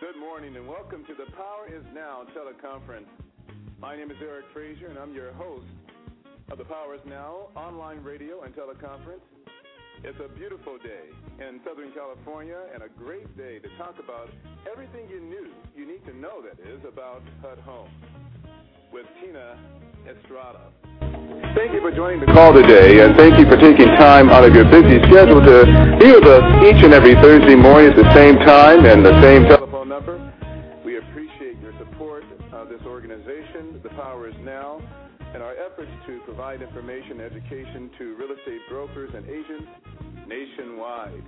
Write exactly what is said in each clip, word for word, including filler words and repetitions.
Good morning and welcome to the Power is Now teleconference. My name is Eric Frazier and I'm your host of the Power is Now online radio and teleconference. It's a beautiful day in Southern California and a great day to talk about everything you knew, you need to know, that is, about H U D Home with Tina Estrada. Thank you for joining the call today, and thank you for taking time out of your busy schedule to be with us each and every Thursday morning at the same time and the same telephone number. We appreciate your support of this organization, The Power is Now, and our efforts to provide information and education to real estate brokers and agents nationwide.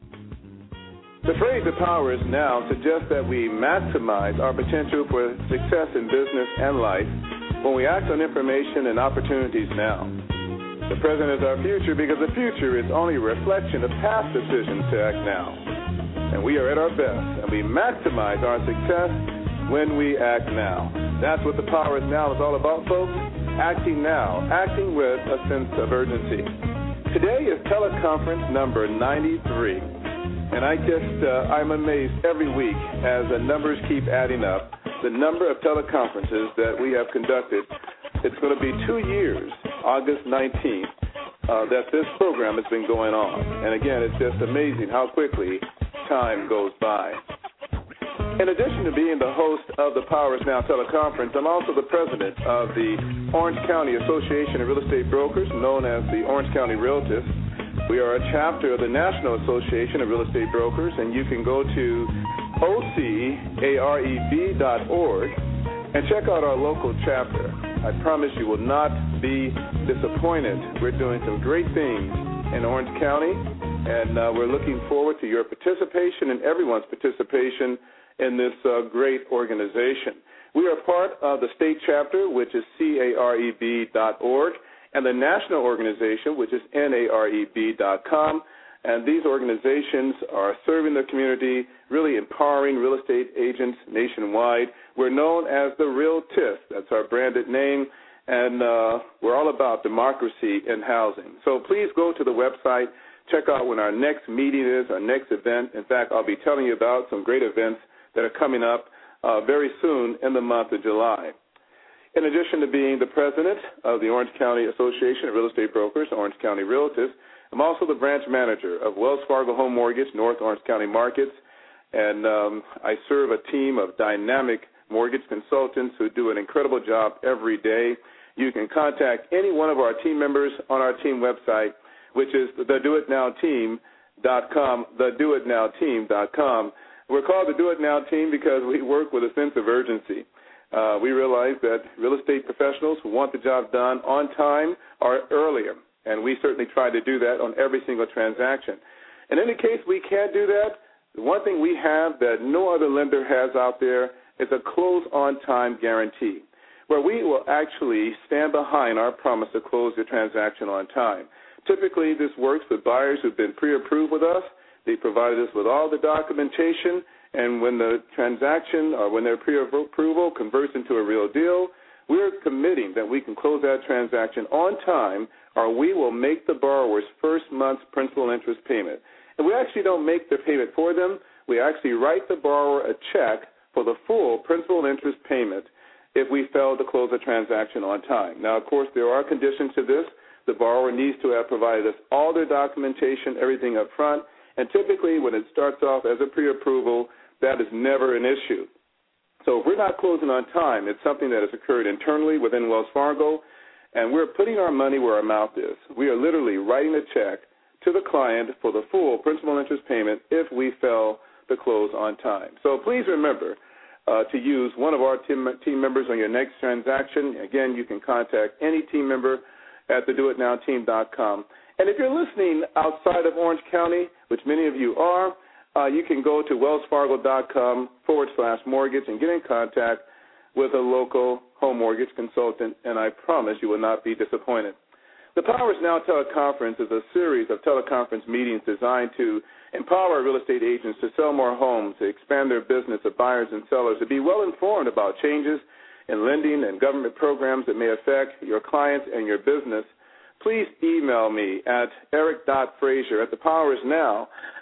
The phrase "the power is now" suggests that we maximize our potential for success in business and life when we act on information and opportunities now. The present is our future because the future is only a reflection of past decisions to act now. And we are at our best, and we maximize our success when we act now. That's what the Power is Now is all about, folks. Acting now, acting with a sense of urgency. Today is teleconference number ninety-three, and I just, uh, I'm amazed every week as the numbers keep adding up, the number of teleconferences that we have conducted. It's going to be two years, August nineteenth, uh, that this program has been going on. And again, it's just amazing how quickly time goes by. In addition to being the host of the Power is Now teleconference, I'm also the president of the Orange County Association of Real Estate Brokers, known as the Orange County Realtors. We are a chapter of the National Association of Real Estate Brokers, and you can go to O C A R E B dot org and check out our local chapter. I promise you will not be disappointed. We're doing some great things in Orange County, and uh, we're looking forward to your participation and everyone's participation in this uh, great organization. We are part of the state chapter, which is C A R E B dot org, and the national organization, which is N A R E B dot com. And these organizations are serving the community, really empowering real estate agents nationwide. We're known as the Realtors. That's our branded name, and uh, we're all about democracy in housing. So please go to the website, check out when our next meeting is, our next event. In fact, I'll be telling you about some great events that are coming up uh, very soon in the month of July. In addition to being the president of the Orange County Association of Real Estate Brokers, Orange County Realtors, I'm also the branch manager of Wells Fargo Home Mortgage, North Orange County Markets, and um, I serve a team of dynamic mortgage consultants who do an incredible job every day. You can contact any one of our team members on our team website, which is the do it now team dot com, the do it now team dot com. We're called the Do It Now Team because we work with a sense of urgency. Uh, we realize that real estate professionals who want the job done on time or earlier, and we certainly try to do that on every single transaction. And in the case we can't do that, the one thing we have that no other lender has out there is a close-on-time guarantee, where we will actually stand behind our promise to close the transaction on time. Typically, this works with buyers who've been pre-approved with us. They provided us with all the documentation, and when the transaction or when their pre-approval converts into a real deal, we're committing that we can close that transaction on time, or we will make the borrower's first month's principal and interest payment. And we actually don't make the payment for them. We actually write the borrower a check for the full principal and interest payment if we fail to close the transaction on time. Now, of course, there are conditions to this. The borrower needs to have provided us all their documentation, everything up front, and typically when it starts off as a pre-approval, that is never an issue. So if we're not closing on time, it's something that has occurred internally within Wells Fargo, and we're putting our money where our mouth is. We are literally writing a check to the client for the full principal and interest payment if we fail to close on time. So please remember uh, to use one of our team, team members on your next transaction. Again, you can contact any team member at the do it now team dot com. And if you're listening outside of Orange County, which many of you are, uh, you can go to wellsfargo.com forward slash mortgage and get in contact with a local home mortgage consultant, and I promise you will not be disappointed. The Power is Now teleconference is a series of teleconference meetings designed to empower real estate agents to sell more homes, to expand their business of buyers and sellers, to be well informed about changes in lending and government programs that may affect your clients and your business. Please email me at eric dot frazier at the power is now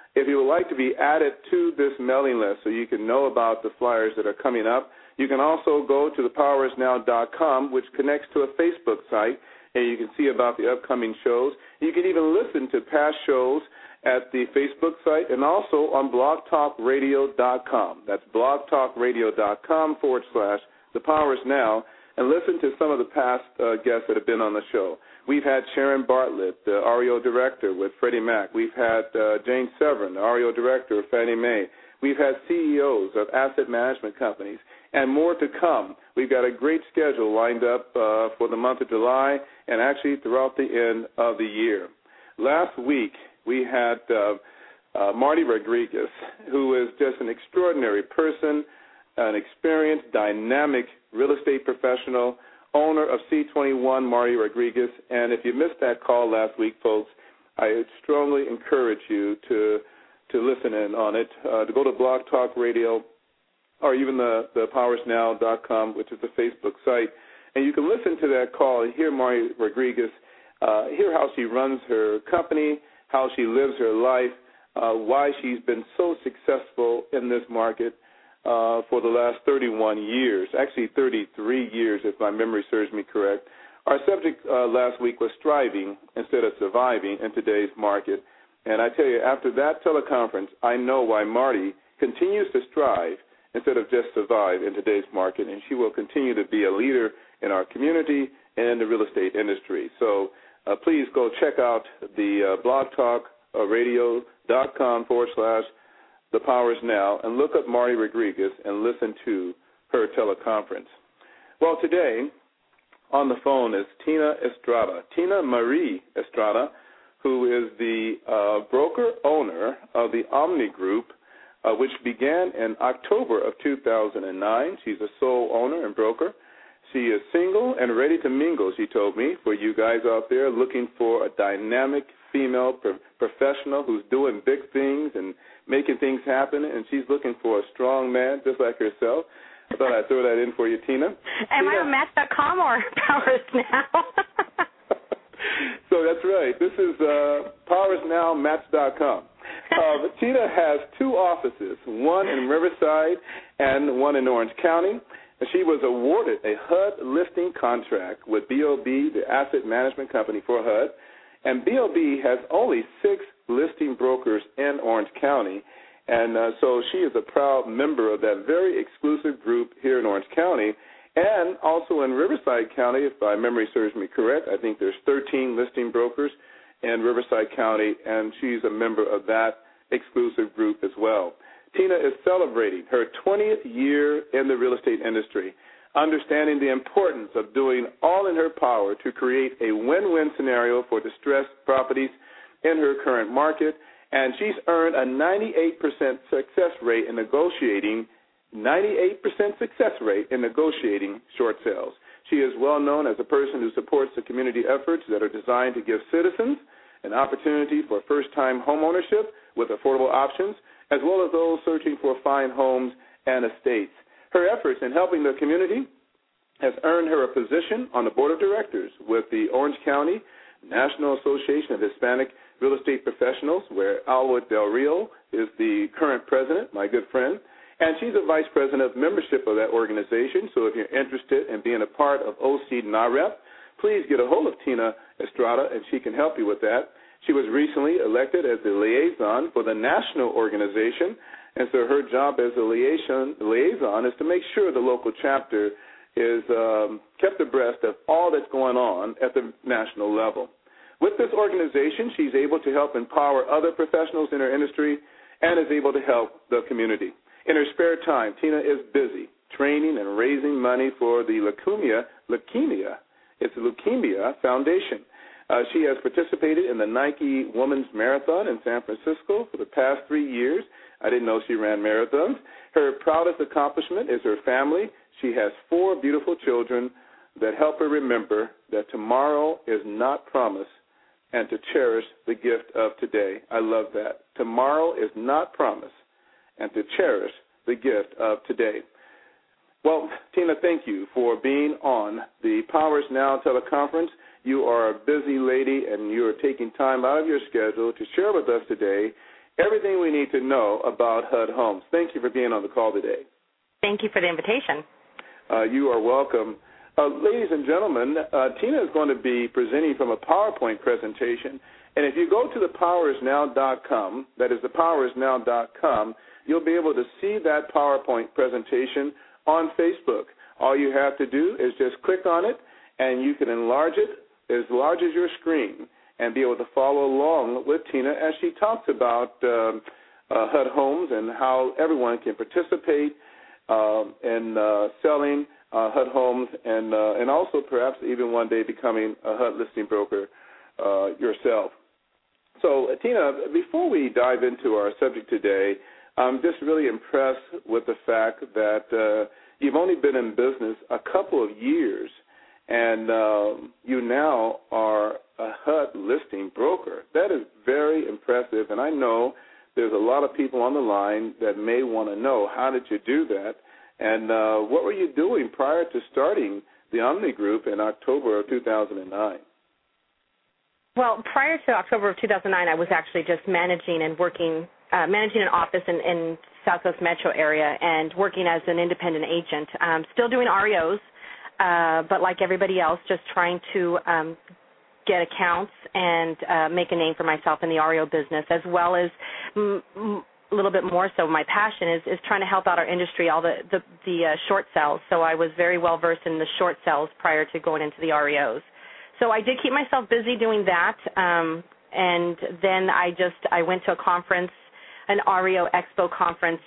If you would like to be added to this mailing list so you can know about the flyers that are coming up, you can also go to the power is now dot com, which connects to a Facebook site, and you can see about the upcoming shows. You can even listen to past shows at the Facebook site and also on blog talk radio dot com. That's blog talk radio dot com forward slash the power is now, and listen to some of the past uh, guests that have been on the show. We've had Sharon Bartlett, the R E O director with Freddie Mac. We've had uh, Jane Severin, the R E O director of Fannie Mae. We've had C E Os of asset management companies, and more to come. We've got a great schedule lined up uh, for the month of July and actually throughout the end of the year. Last week, we had uh, uh, Marty Rodriguez, who is just an extraordinary person, an experienced, dynamic real estate professional, owner of C twenty-one, Marty Rodriguez. And if you missed that call last week, folks, I strongly encourage you to to listen in on it, uh, to go to Blog Talk Radio or even the, the powers now dot com, which is the Facebook site, and you can listen to that call and hear Marty Rodriguez, uh, hear how she runs her company, how she lives her life, uh, why she's been so successful in this market uh, for the last thirty-one years, actually thirty-three years if my memory serves me correct. Our subject uh, last week was striving instead of surviving in today's market. And I tell you, after that teleconference, I know why Marty continues to strive instead of just survive in today's market, and she will continue to be a leader in our community and in the real estate industry. So uh, please go check out the uh, blog talk radio dot com forward slash the powers now and look up Marty Rodriguez and listen to her teleconference. Well, today on the phone is Tina Estrada, Tina Marie Estrada, who is the uh, broker-owner of the Omni Group, uh, which began in October of two thousand nine. She's a sole owner and broker. She is single and ready to mingle, she told me, for you guys out there looking for a dynamic female pro- professional who's doing big things and making things happen, and she's looking for a strong man just like herself. I thought I'd throw that in for you, Tina. Am Tina. I on Match dot com or Powers Now? So that's right. This is uh, powers now match dot com. Uh, but Tina has two offices, one in Riverside and one in Orange County. She was awarded a H U D listing contract with B O B, the asset management company for H U D, and B O B has only six listing brokers in Orange County, and uh, so she is a proud member of that very exclusive group here in Orange County. And also in Riverside County, if my memory serves me correct, I think there's thirteen listing brokers in Riverside County, and she's a member of that exclusive group as well. Tina is celebrating her twentieth year in the real estate industry, understanding the importance of doing all in her power to create a win-win scenario for distressed properties in her current market, and she's earned a ninety-eight percent success rate in negotiating ninety-eight percent success rate in negotiating short sales. She is well known as a person who supports the community efforts that are designed to give citizens an opportunity for first-time homeownership with affordable options, as well as those searching for fine homes and estates. Her efforts in helping the community has earned her a position on the board of directors with the Orange County National Association of Hispanic Real Estate Professionals, where Alwood Del Rio is the current president, my good friend. And she's a vice president of membership of that organization. So if you're interested in being a part of O C N A R E P, please get a hold of Tina Estrada, and she can help you with that. She was recently elected as the liaison for the national organization, and so her job as a liaison, liaison is to make sure the local chapter is um, kept abreast of all that's going on at the national level. With this organization, she's able to help empower other professionals in her industry and is able to help the community. In her spare time, Tina is busy training and raising money for the Leukemia, Leukemia, it's the Leukemia Foundation. Uh, she has participated in the Nike Women's Marathon in San Francisco for the past three years. I didn't know she ran marathons. Her proudest accomplishment is her family. She has four beautiful children that help her remember that tomorrow is not promised and to cherish the gift of today. I love that. Tomorrow is not promised and to cherish the gift of today. Well, Tina, thank you for being on the Powers Now teleconference. You are a busy lady, and you are taking time out of your schedule to share with us today everything we need to know about H U D Homes. Thank you for being on the call today. Thank you for the invitation. Uh, you are welcome. Uh, ladies and gentlemen, uh, Tina is going to be presenting from a PowerPoint presentation. And if you go to the powers now dot com, that is the powers now dot com, you'll be able to see that PowerPoint presentation on Facebook. All you have to do is just click on it, and you can enlarge it as large as your screen and be able to follow along with Tina as she talks about um, uh, H U D Homes and how everyone can participate um, in uh, selling uh, H U D Homes and, uh, and also perhaps even one day becoming a H U D listing broker uh, yourself. So, Tina, before we dive into our subject today, I'm just really impressed with the fact that uh, you've only been in business a couple of years, and um, you now are a H U D listing broker. That is very impressive, and I know there's a lot of people on the line that may want to know, how did you do that, and uh, what were you doing prior to starting the Omni Group in October of two thousand nine? Well, prior to October of two thousand nine, I was actually just managing and working, uh, managing an office in, in Southwest Metro area and working as an independent agent. Um, still doing R E Os, uh, but like everybody else, just trying to um, get accounts and uh, make a name for myself in the R E O business, as well as mm, mm, a little bit more so my passion is, is trying to help out our industry, all the, the, the uh, short sales. So I was very well versed in the short sales prior to going into the R E Os. So I did keep myself busy doing that, um, and then I just I went to a conference, an R E O Expo conference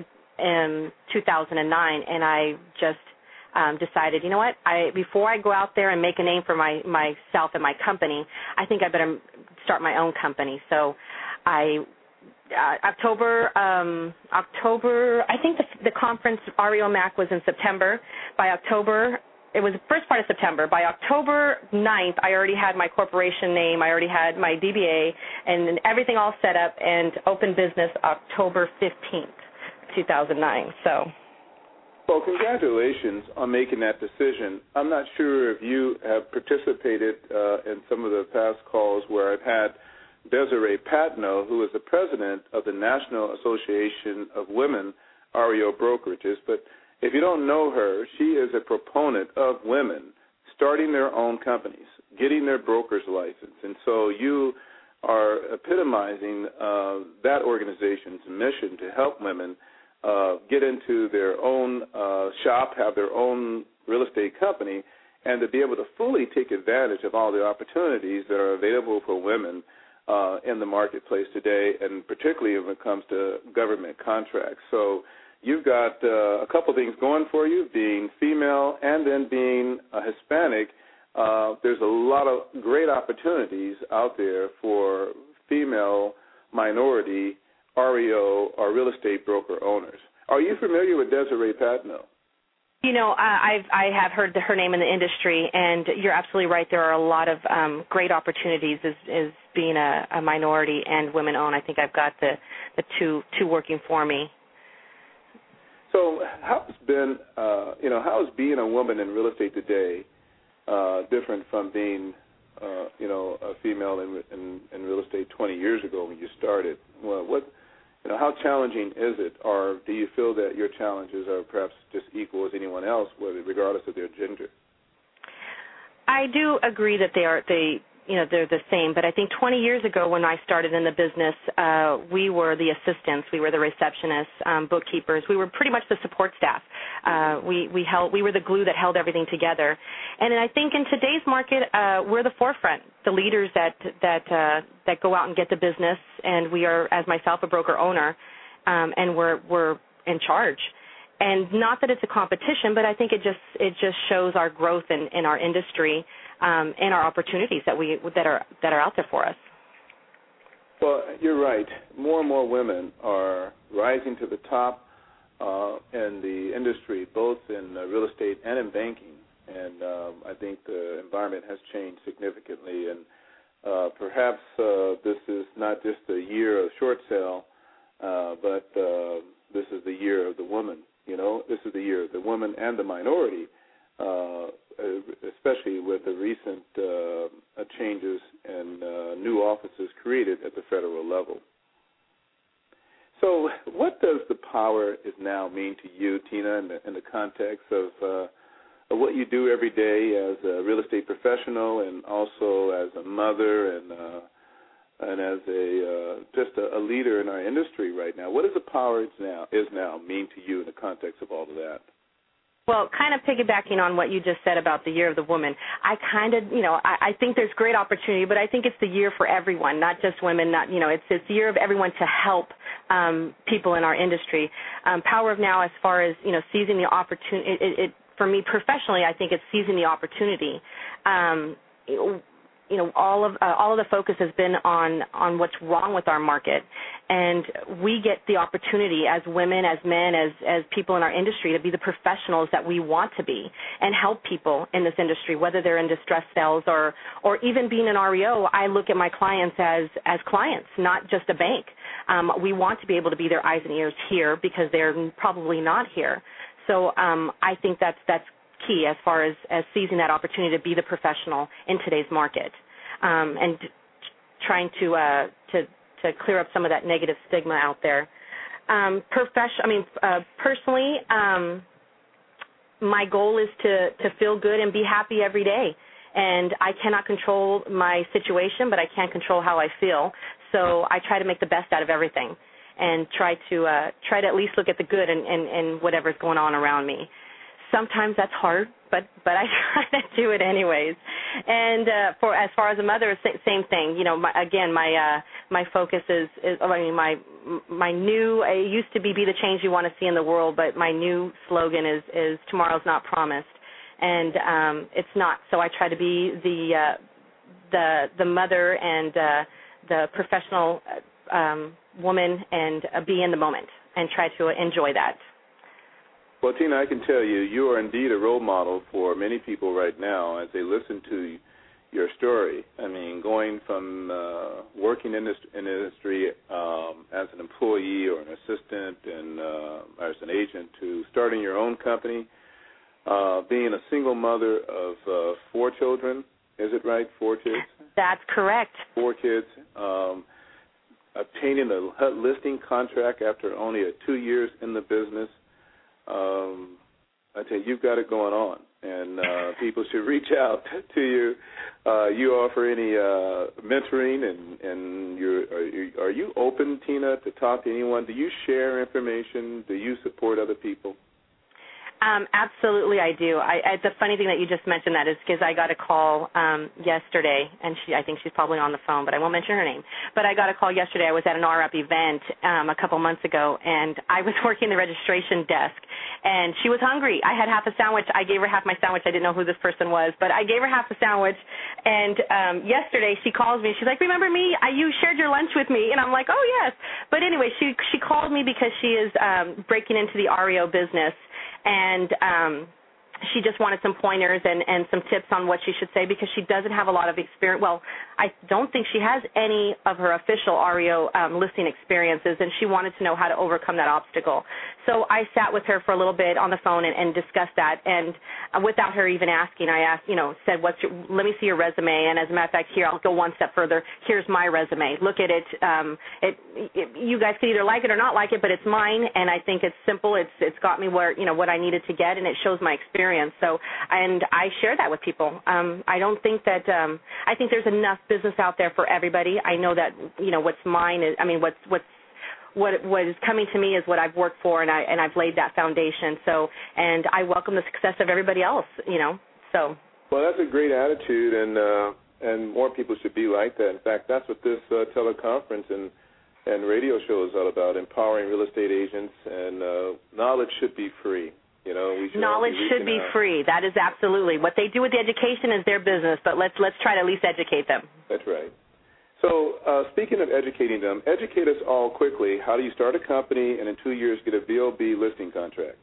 in two thousand nine, and I just um, decided, you know what, I before I go out there and make a name for my myself and my company, I think I better start my own company. So I uh, October um, October I think the, the conference R E O Mac was in September. By October. It was the first part of September. By October ninth, I already had my corporation name. I already had my D B A and everything all set up and opened business October fifteenth, two thousand nine. So, well, congratulations on making that decision. I'm not sure if you have participated uh, in some of the past calls where I've had Desiree Patno, who is the president of the National Association of Women R E O Brokerages, but if you don't know her, she is a proponent of women starting their own companies, getting their broker's license. And so you are epitomizing uh, that organization's mission to help women uh, get into their own uh, shop, have their own real estate company, and to be able to fully take advantage of all the opportunities that are available for women uh, in the marketplace today, and particularly when it comes to government contracts. So you've got uh, a couple things going for you, being female and then being a Hispanic. Uh, there's a lot of great opportunities out there for female minority R E O or real estate broker owners. Are you familiar with Desiree Patno? You know, I, I've, I have heard the, her name in the industry, and you're absolutely right. There are a lot of um, great opportunities as, as being a, a minority and women-owned. I think I've got the, the two two working for me. So how's been, uh, you know, how is being a woman in real estate today uh, different from being, uh, you know, a female in, in, in real estate twenty years ago when you started? Well, what, you know, how challenging is it, or do you feel that your challenges are perhaps just equal as anyone else, whether regardless of their gender? I do agree that they are they. You know, they're the same, but I think twenty years ago when I started in the business, uh, we were the assistants, we were the receptionists, um, bookkeepers, we were pretty much the support staff. Uh, we we held, we were the glue that held everything together. And I think in today's market, uh, we're the forefront, the leaders that that uh, that go out and get the business, and we are, as myself, a broker owner, um, and we're we're in charge. And not that it's a competition, but I think it just it just shows our growth in, in our industry um, and our opportunities that we that are that are out there for us. Well, you're right. More and more women are rising to the top uh, in the industry, both in uh, real estate and in banking. And um, I think the environment has changed significantly. And uh, perhaps uh, this is not just the year of short sale, uh, but uh, this is the year of the woman. You know, this is the year of the woman and the minority, uh, especially with the recent uh, changes and uh, new offices created at the federal level. So what does the Power Is Now mean to you, Tina, in the, in the context of, uh, of what you do every day as a real estate professional and also as a mother and uh, and as a uh, just a, a leader in our industry right now? What does the Power Is Now, is now mean to you in the context of all of that? Well, kind of piggybacking on what you just said about the Year of the Woman, I kind of, you know, I, I think there's great opportunity, but I think it's the year for everyone, not just women. Not, you know, it's it's the year of everyone to help um, people in our industry. Um, Power of Now, as far as, you know, seizing the opportunity, it, it, it, for me professionally, I think it's seizing the opportunity. Um, it, you know, all of uh, all of the focus has been on on what's wrong with our market, and we get the opportunity as women, as men, as as people in our industry to be the professionals that we want to be and help people in this industry, whether they're in distressed sales or or even being an R E O. I look at my clients as as clients, not just a bank. Um, we want to be able to be their eyes and ears here because they're probably not here. So um, I think that's that's key as far as, as seizing that opportunity to be the professional in today's market, um, and trying to uh, to to clear up some of that negative stigma out there. Um, profession, I mean, uh, personally, um, my goal is to to feel good and be happy every day. And I cannot control my situation, but I can control how I feel. So I try to make the best out of everything, and try to uh, try to at least look at the good in, in, in whatever's going on around me. Sometimes that's hard, but but I try to do it anyways. And uh, for as far as a mother, same thing. You know, my, again, my uh, my focus is, is I mean my my new. It used to be be the change you want to see in the world, but my new slogan is is tomorrow's not promised, and um, it's not. So I try to be the uh, the the mother and uh, the professional um, woman and uh, be in the moment and try to enjoy that. Well, Tina, I can tell you, you are indeed a role model for many people right now as they listen to your story. I mean, going from uh, working in this in the industry um, as an employee or an assistant and uh, as an agent to starting your own company, uh, being a single mother of uh, four children. Is it right? Four kids? That's correct. Four kids. Um, obtaining a H U D listing contract after only a two years in the business. Um, I tell you, you've got it going on, and uh, people should reach out to you. Uh, you offer any uh, mentoring, and, and you're, are, you, are you open, Tina, to talk to anyone? Do you share information? Do you support other people? Um, absolutely, I do. I, I, the funny thing that you just mentioned that is because I got a call um, yesterday, and she, I think she's probably on the phone, but I won't mention her name. But I got a call yesterday. I was at an R E P event um, a couple months ago, and I was working the registration desk, and she was hungry. I had half a sandwich. I gave her half my sandwich. I didn't know who this person was, but I gave her half a sandwich. And um, yesterday she calls me. She's like, "Remember me? I, you shared your lunch with me." And I'm like, "Oh, yes." But anyway, she she called me because she is um, breaking into the R E O business. And um, she just wanted some pointers and, and some tips on what she should say because she doesn't have a lot of experience. Well, I don't think she has any of her official R E O um, listing experiences, and she wanted to know how to overcome that obstacle. So I sat with her for a little bit on the phone and, and discussed that. And uh, without her even asking, I asked, you know, said, "What's your, let me see your resume." And as a matter of fact, here, I'll go one step further. Here's my resume. Look at it. Um, it, it. You guys can either like it or not like it, but it's mine, and I think it's simple. It's it's got me where, you know, what I needed to get, and it shows my experience. So, and I share that with people. Um, I don't think that um, I think there's enough business out there for everybody. I know that, you know, what's mine is, I mean, what's what's what what is coming to me is what I've worked for, and I and I've laid that foundation. So, and I welcome the success of everybody else. You know, so. Well, that's a great attitude, and uh, and more people should be like that. In fact, that's what this uh, teleconference and and radio show is all about: empowering real estate agents. And uh, knowledge should be free. You know, we should knowledge be should be out. free. That is absolutely what they do with the education is their business. But let's let's try to at least educate them. That's right. So uh, speaking of educating them, educate us all quickly. How do you start a company and in two years get a V O B listing contract?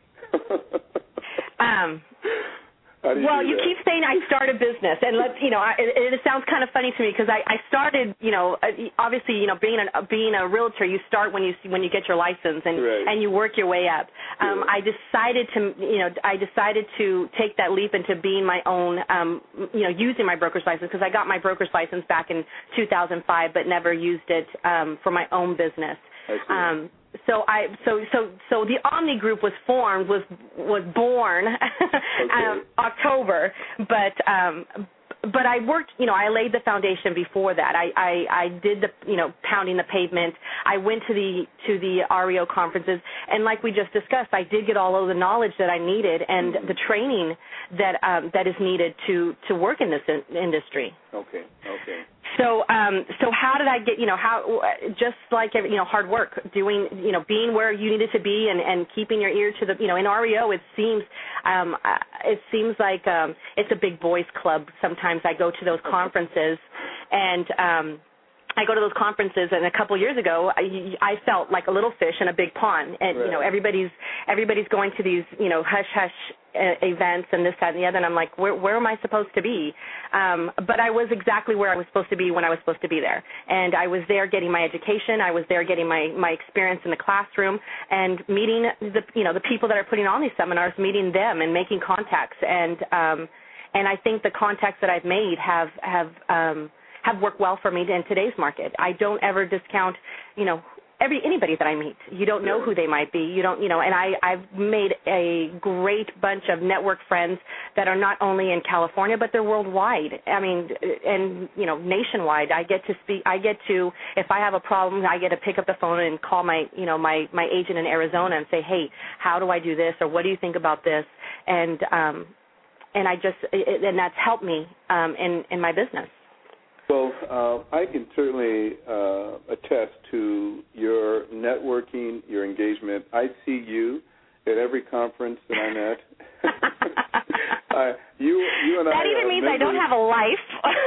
um, How do you well, do you that? keep saying I start a business, and let's, you know, I, it, it sounds kind of funny to me because I, I started, you know, obviously, you know, being a being a realtor, you start when you when you get your license and right. and you work your way up. Um, sure. I decided to, you know, I decided to take that leap into being my own, um, you know, using my broker's license because I got my broker's license back in two thousand five, but never used it um, for my own business. I see. Um, so I so so so the Omni Group was formed was was born okay. um, October, but um, but I worked, you know, I laid the foundation before that. I, I I did the, you know, pounding the pavement. I went to the to the R E O conferences, and like we just discussed, I did get all of the knowledge that I needed and mm-hmm. the training that um, that is needed to to work in this in- industry. Okay. Okay. So, um, so how did I get, you know, how, just like, you know, hard work, doing, you know, being where you needed to be and, and keeping your ear to the, you know, in R E O, it seems, um, it seems like um, it's a big boys club. Sometimes I go to those conferences and, um, I go to those conferences, and a couple of years ago, I, I felt like a little fish in a big pond. And right. you know, everybody's everybody's going to these, you know, hush hush uh, events and this, that, and the other. And I'm like, where where am I supposed to be? Um, but I was exactly where I was supposed to be when I was supposed to be there. And I was there getting my education. I was there getting my my experience in the classroom and meeting the you know the people that are putting on these seminars, meeting them and making contacts. And um, and I think the contacts that I've made have have um, have worked well for me in today's market. I don't ever discount, you know, every anybody that I meet. You don't know who they might be. You don't, you know, and I, I've made a great bunch of network friends that are not only in California, but they're worldwide. I mean, and, you know, nationwide. I get to speak, I get to, if I have a problem, I get to pick up the phone and call my, you know, my, my agent in Arizona and say, hey, how do I do this? Or what do you think about this? And, um, and I just, it, and that's helped me um, in, in my business. Well, uh, I can certainly uh, attest to your networking, your engagement. I see you at every conference that I'm at. uh, you, you and that I even means members, I don't have a life.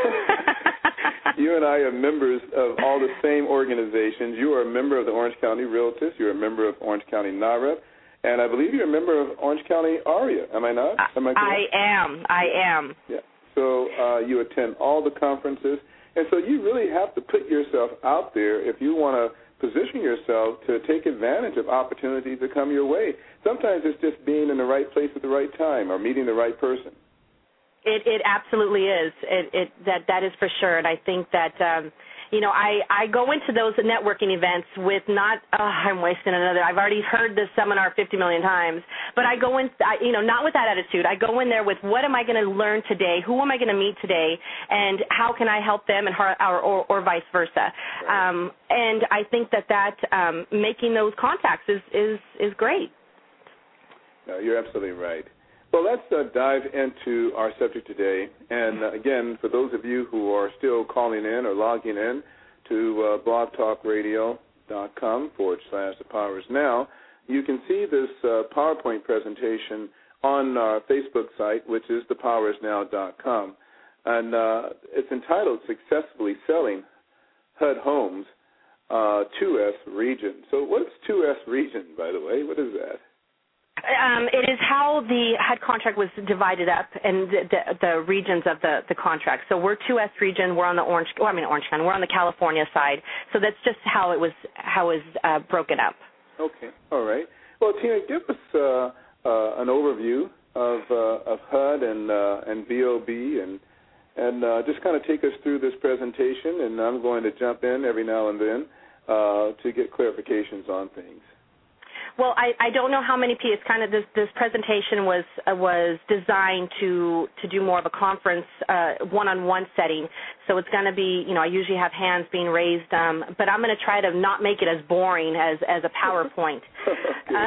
You and I are members of all the same organizations. You are a member of the Orange County Realtors. You're a member of Orange County N A R E P. And I believe you're a member of Orange County A R E O. Am I not? Am I correct? I am. I am. Yeah. So uh, you attend all the conferences, and so you really have to put yourself out there if you want to position yourself to take advantage of opportunities that come your way. Sometimes it's just being in the right place at the right time or meeting the right person. It, it absolutely is. It, it that that is for sure, and I think that um, you know I, I go into those networking events with not oh, I'm wasting another. I've already heard this seminar fifty million times, but I go in I, you know not with that attitude. I go in there with what am I going to learn today? Who am I going to meet today? And how can I help them, and how, or, or, or vice versa. Right. Um, and I think that that um, making those contacts is is is great. No, you're absolutely right. Well, let's uh, dive into our subject today. And, uh, again, for those of you who are still calling in or logging in to uh, blogtalkradio.com forward slash the powers now, you can see this uh, PowerPoint presentation on our Facebook site, which is the powers now dot com. And uh, it's entitled Successfully Selling H U D Homes, uh, two S Region. So what is two S Region, by the way? What is that? Um, it is how the H U D contract was divided up and the, the, the regions of the, the contract. So we're two S region. We're on the Orange. Well, I mean Orange County. We're on the California side. So that's just how it was how it was uh, broken up. Okay. All right. Well, Tina, give us uh, uh, an overview of uh, of H U D and uh, and V O B and and uh, just kind of take us through this presentation. And I'm going to jump in every now and then uh, to get clarifications on things. Well, I, I don't know how many people. It's kind of this, this presentation was uh, was designed to to do more of a conference uh, one-on-one setting. So it's going to be, you know, I usually have hands being raised, um, but I'm going to try to not make it as boring as as a PowerPoint. uh,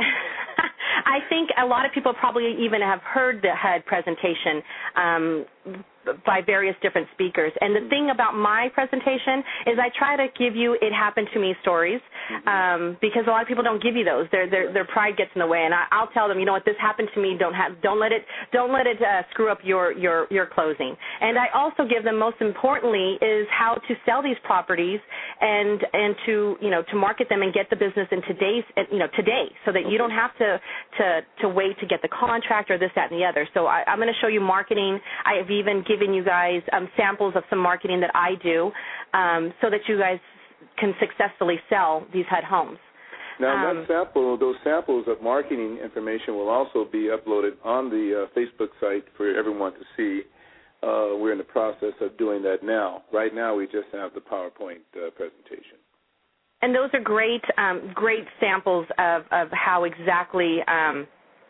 I think a lot of people probably even have heard the H U D presentation um, by various different speakers. And the thing about my presentation is I try to give you it happened to me stories um, because a lot of people don't give you those. Their their, their pride gets in the way, and I, I'll tell them, you know what, this happened to me. Don't have don't let it don't let it uh, screw up your, your your closing. And I also give them, most importantly, is how to sell these properties and and to you know to market them and get the business in today's you know today, so that you don't have to to to wait to get the contract or this, that, and the other. So I, I'm going to show you marketing. I have even given you guys um, samples of some marketing that I do um, so that you guys can successfully sell these H U D homes. Now, um, that sample, those samples of marketing information will also be uploaded on the uh, Facebook site for everyone to see. Uh, we're in the process of doing that now. Right now, we just have the PowerPoint uh, presentation. and those are great, um, great samples of, of how exactly um,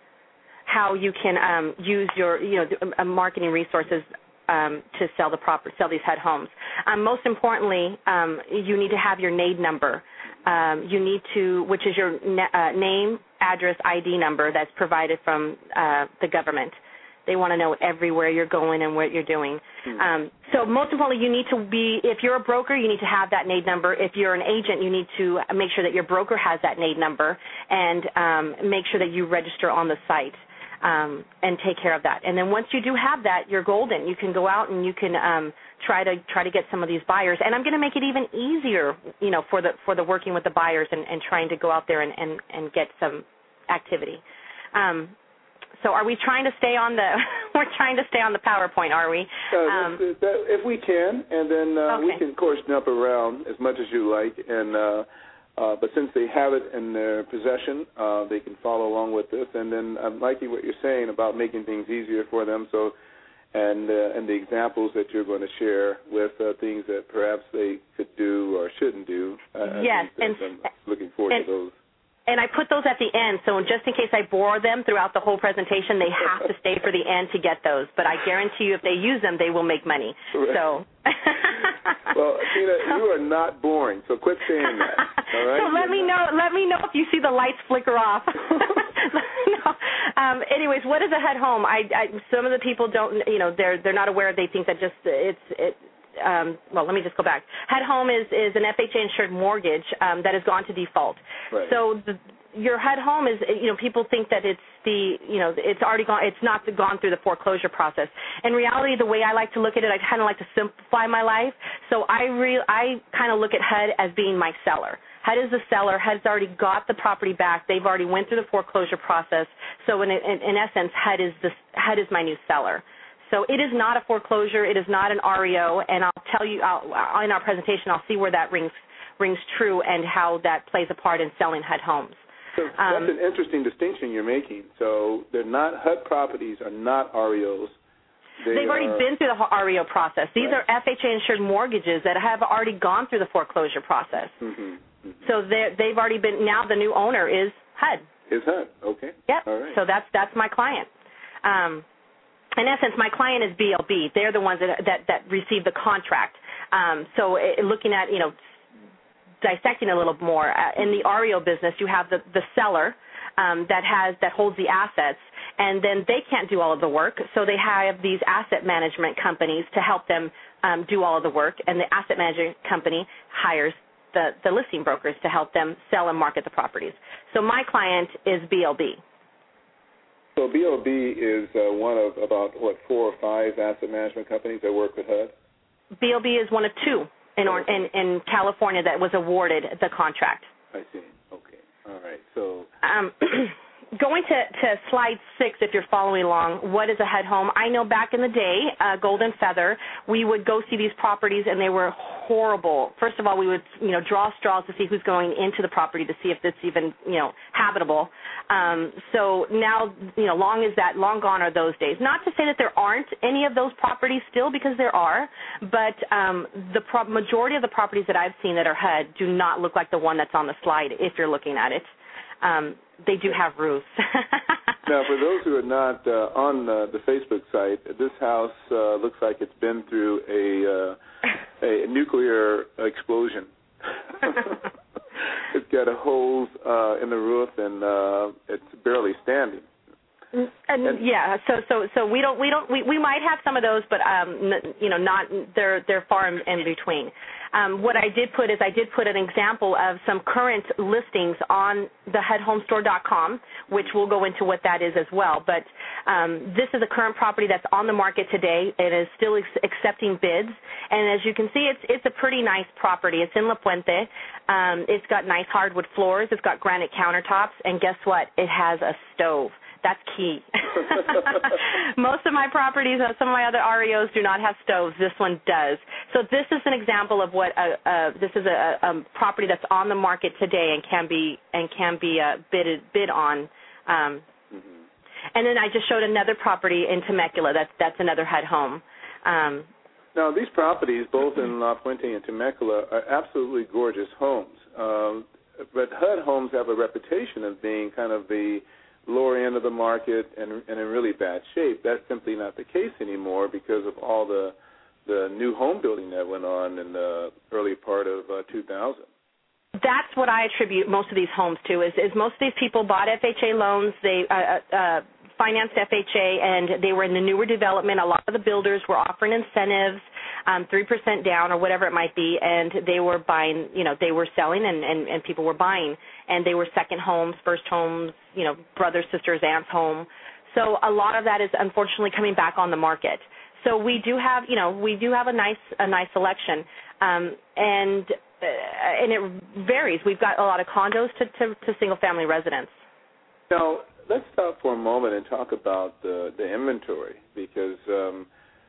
how you can um, use your, you know, uh, marketing resources um, to sell the proper, sell these HUD homes. Um, most importantly, um, you need to have your N A D number. Um, you need to, which is your uh, name, address, I D number that's provided from uh, the government. They want to know everywhere you're going and what you're doing. Hmm. Um, so most importantly, you need to be, if you're a broker, you need to have that N A D number. If you're an agent, you need to make sure that your broker has that N A D number and um, make sure that you register on the site um, and take care of that. And then once you do have that, you're golden. You can go out and you can um, try to try to get some of these buyers. And I'm going to make it even easier, you know, for the for the working with the buyers and, and trying to go out there and, and, and get some activity. Um, So are we trying to stay on the, we're trying to stay on the PowerPoint, are we? Uh, Um, if, if we can, and then uh, okay. we can, of course, jump around as much as you like. And uh, uh, but since they have it in their possession, uh, they can follow along with this. And then I'm liking what you're saying about making things easier for them. So, and uh, and the examples that you're going to share with uh, things that perhaps they could do or shouldn't do. Uh, yes, and I'm looking forward and, to those. And I put those at the end, so just in case I bore them throughout the whole presentation, they have to stay for the end to get those. But I guarantee you if they use them, they will make money. Right. So. Well, Tina, you are not boring, so quit saying that. All right? So let me know. Let me know if you see the lights flicker off. No. Um, anyways, what is a HUD home? I, I some of the people don't. You know, they're they're not aware. They think that just it's it. Um, well, let me just go back. HUD home is, is an F H A insured mortgage um, that has gone to default. Right. So the, your HUD home is, you know, people think that it's the, you know, it's already gone, it's not gone through the foreclosure process. In reality, the way I like to look at it, I kind of like to simplify my life. So I re- I kind of look at HUD as being my seller. HUD is the seller. HUD's already got the property back. They've already went through the foreclosure process. So in, in, in essence, HUD is the, HUD is my new seller. So it is not a foreclosure. It is not an R E O, and I'll tell you I'll, in our presentation I'll see where that rings rings true and how that plays a part in selling HUD homes. So Um, that's an interesting distinction you're making. So they're not HUD properties are not R E Os. They they've already are, been through the R E O process. These right. are F H A insured mortgages that have already gone through the foreclosure process. Mm-hmm, mm-hmm. So they've already been. Now the new owner is HUD. Is HUD okay? Yep. All right. So that's that's my client. Um, In essence, my client is B L B. They're the ones that that, that receive the contract. Um, so it, looking at, you know, dissecting a little more, uh, in the R E O business, you have the, the seller um, that has that holds the assets, and then they can't do all of the work, so they have these asset management companies to help them um, do all of the work, and the asset management company hires the, the listing brokers to help them sell and market the properties. So my client is B L B. So B L B is uh, one of about, what, four or five asset management companies that work with HUD? B L B is one of two in, or, in, in California that was awarded the contract. I see. Okay. All right. So Um, going to, to slide six, if you're following along, what is a HUD home? I know back in the day, uh, Golden Feather, we would go see these properties, and they were horrible. First of all, we would, you know, draw straws to see who's going into the property to see if it's even, you know, habitable. Um, so now, you know, long is that, long gone are those days. Not to say that there aren't any of those properties still, because there are, but um, the pro- majority of the properties that I've seen that are HUD do not look like the one that's on the slide if you're looking at it. Um, they do have roofs. Now, for those who are not uh, on uh, the Facebook site, this house uh, looks like it's been through a, uh, a nuclear explosion. It's got a holes uh, in the roof, and uh, it's barely standing. And, and yeah, so so so we don't we don't we, we might have some of those, but um, n- you know, not they're they're far in, in between. Um, what I did put is I did put an example of some current listings on the H U D home store dot com, which we'll go into what that is as well. But um, this is a current property that's on the market today. It is still ex- accepting bids, and as you can see, it's it's a pretty nice property. It's in La Puente. Um, it's got nice hardwood floors. It's got granite countertops, and guess what? It has a stove. That's key. Most of my properties, uh, some of my other R E Os do not have stoves. This one does. So this is an example of what a, a, this is a, a property that's on the market today and can be and can be uh, bid bid on. Um, mm-hmm. And then I just showed another property in Temecula. That's that's another H U D home. Um, Now, these properties, both in La Puente and Temecula, are absolutely gorgeous homes. Um, but H U D homes have a reputation of being kind of the lower end of the market and, and in really bad shape. That's simply not the case anymore because of all the the new home building that went on in the early part of uh, two thousand. That's what I attribute most of these homes to. Is, is most of these people bought F H A loans. They uh, uh, financed F H A, and they were in the newer development. A lot of the builders were offering incentives, um, three percent down or whatever it might be, and they were buying, you know, they were selling and, and, and people were buying. And they were second homes, first homes, you know, brothers, sisters, aunts' home. So a lot of that is unfortunately coming back on the market. So we do have, you know, we do have a nice a nice selection, um, and uh, and it varies. We've got a lot of condos to, to, to single-family residents. Now, let's stop for a moment and talk about the, the inventory because um,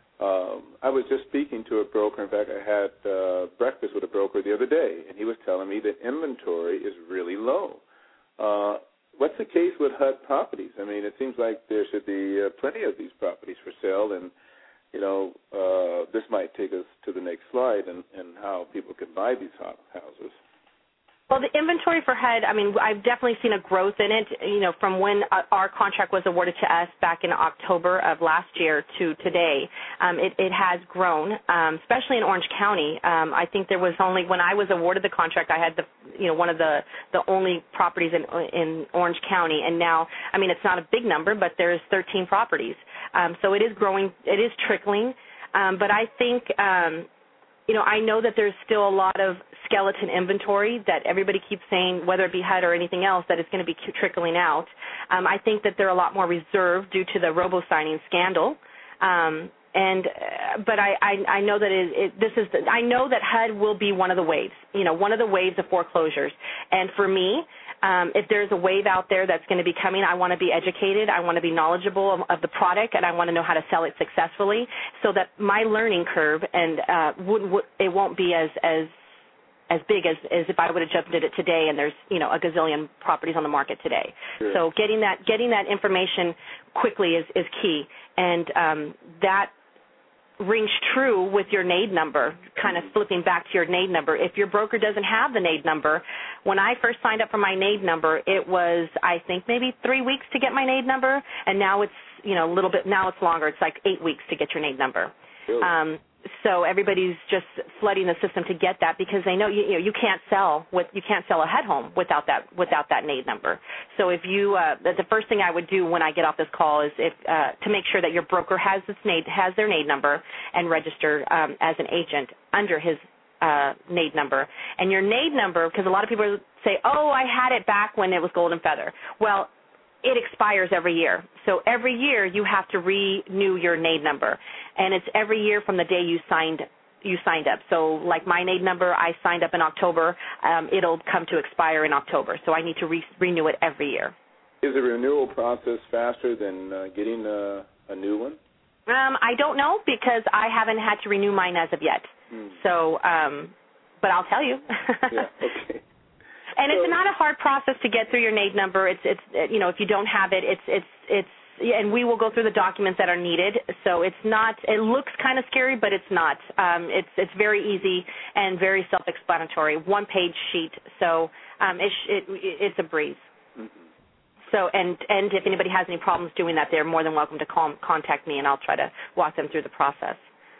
um, I was just speaking to a broker. In fact, I had uh, breakfast with a broker the other day, and he was telling me that inventory is really low. Uh, what's the case with H U D properties? I mean, it seems like there should be uh, plenty of these properties for sale, and you know, uh, this might take us to the next slide and, and how people can buy these houses. Well, the inventory for H U D, I mean, I've definitely seen a growth in it, you know, from when our contract was awarded to us back in October of last year to today. Um, it, it has grown, um, especially in Orange County. Um, I think there was only, when I was awarded the contract, I had the, you know, one of the, the only properties in, in Orange County, and now, I mean, it's not a big number, but there's thirteen properties. Um, so it is growing, it is trickling, um, but I think, um, you know, I know that there's still a lot of skeleton inventory that everybody keeps saying, whether it be H U D or anything else, that it's going to be trickling out. Um, I think that they're a lot more reserved due to the robo-signing scandal. Um, and uh, but I, I, I know that it, it, this is the, I know that H U D will be one of the waves, you know, one of the waves of foreclosures. And for me, um, if there's a wave out there that's going to be coming, I want to be educated, I want to be knowledgeable of, of the product, and I want to know how to sell it successfully, so that my learning curve and uh, would, would, it won't be as as as big as, as if I would have jumped at it today and there's, you know, a gazillion properties on the market today. Sure. So getting that getting that information quickly is, is key, and um, that rings true with your N A D number, kind of flipping back to your N A D number. If your broker doesn't have the N A D number, when I first signed up for my N A D number, it was, I think, maybe three weeks to get my N A D number, and now it's, you know, a little bit, now it's longer. It's like eight weeks to get your N A D number. Really? Um, so everybody's just flooding the system to get that because they know you, you know you can't sell with you can't sell a H U D home without that without that N A D number. So if you uh, the first thing I would do when I get off this call is if uh, to make sure that your broker has this N A D has their N A D number and register um, as an agent under his uh, N A D number. And your N A D number, because a lot of people say, oh, I had it back when it was Golden Feather. Well, it expires every year. So every year you have to renew your N A D number, and it's every year from the day you signed you signed up. So like my N A D number, I signed up in October. Um, it'll come to expire in October, so I need to re- renew it every year. Is the renewal process faster than uh, getting a, a new one? Um, I don't know because I haven't had to renew mine as of yet. Hmm. So, um, but I'll tell you. Yeah. Okay. And it's not a hard process to get through your N A D number. It's, it's, you know, if you don't have it, it's, it's, it's, and we will go through the documents that are needed. So it's not, it looks kind of scary, but it's not. Um, it's, it's very easy and very self-explanatory. One page sheet. So um, it, it, it's a breeze. Mm-hmm. So, and, and if anybody has any problems doing that, they're more than welcome to call, contact me, and I'll try to walk them through the process.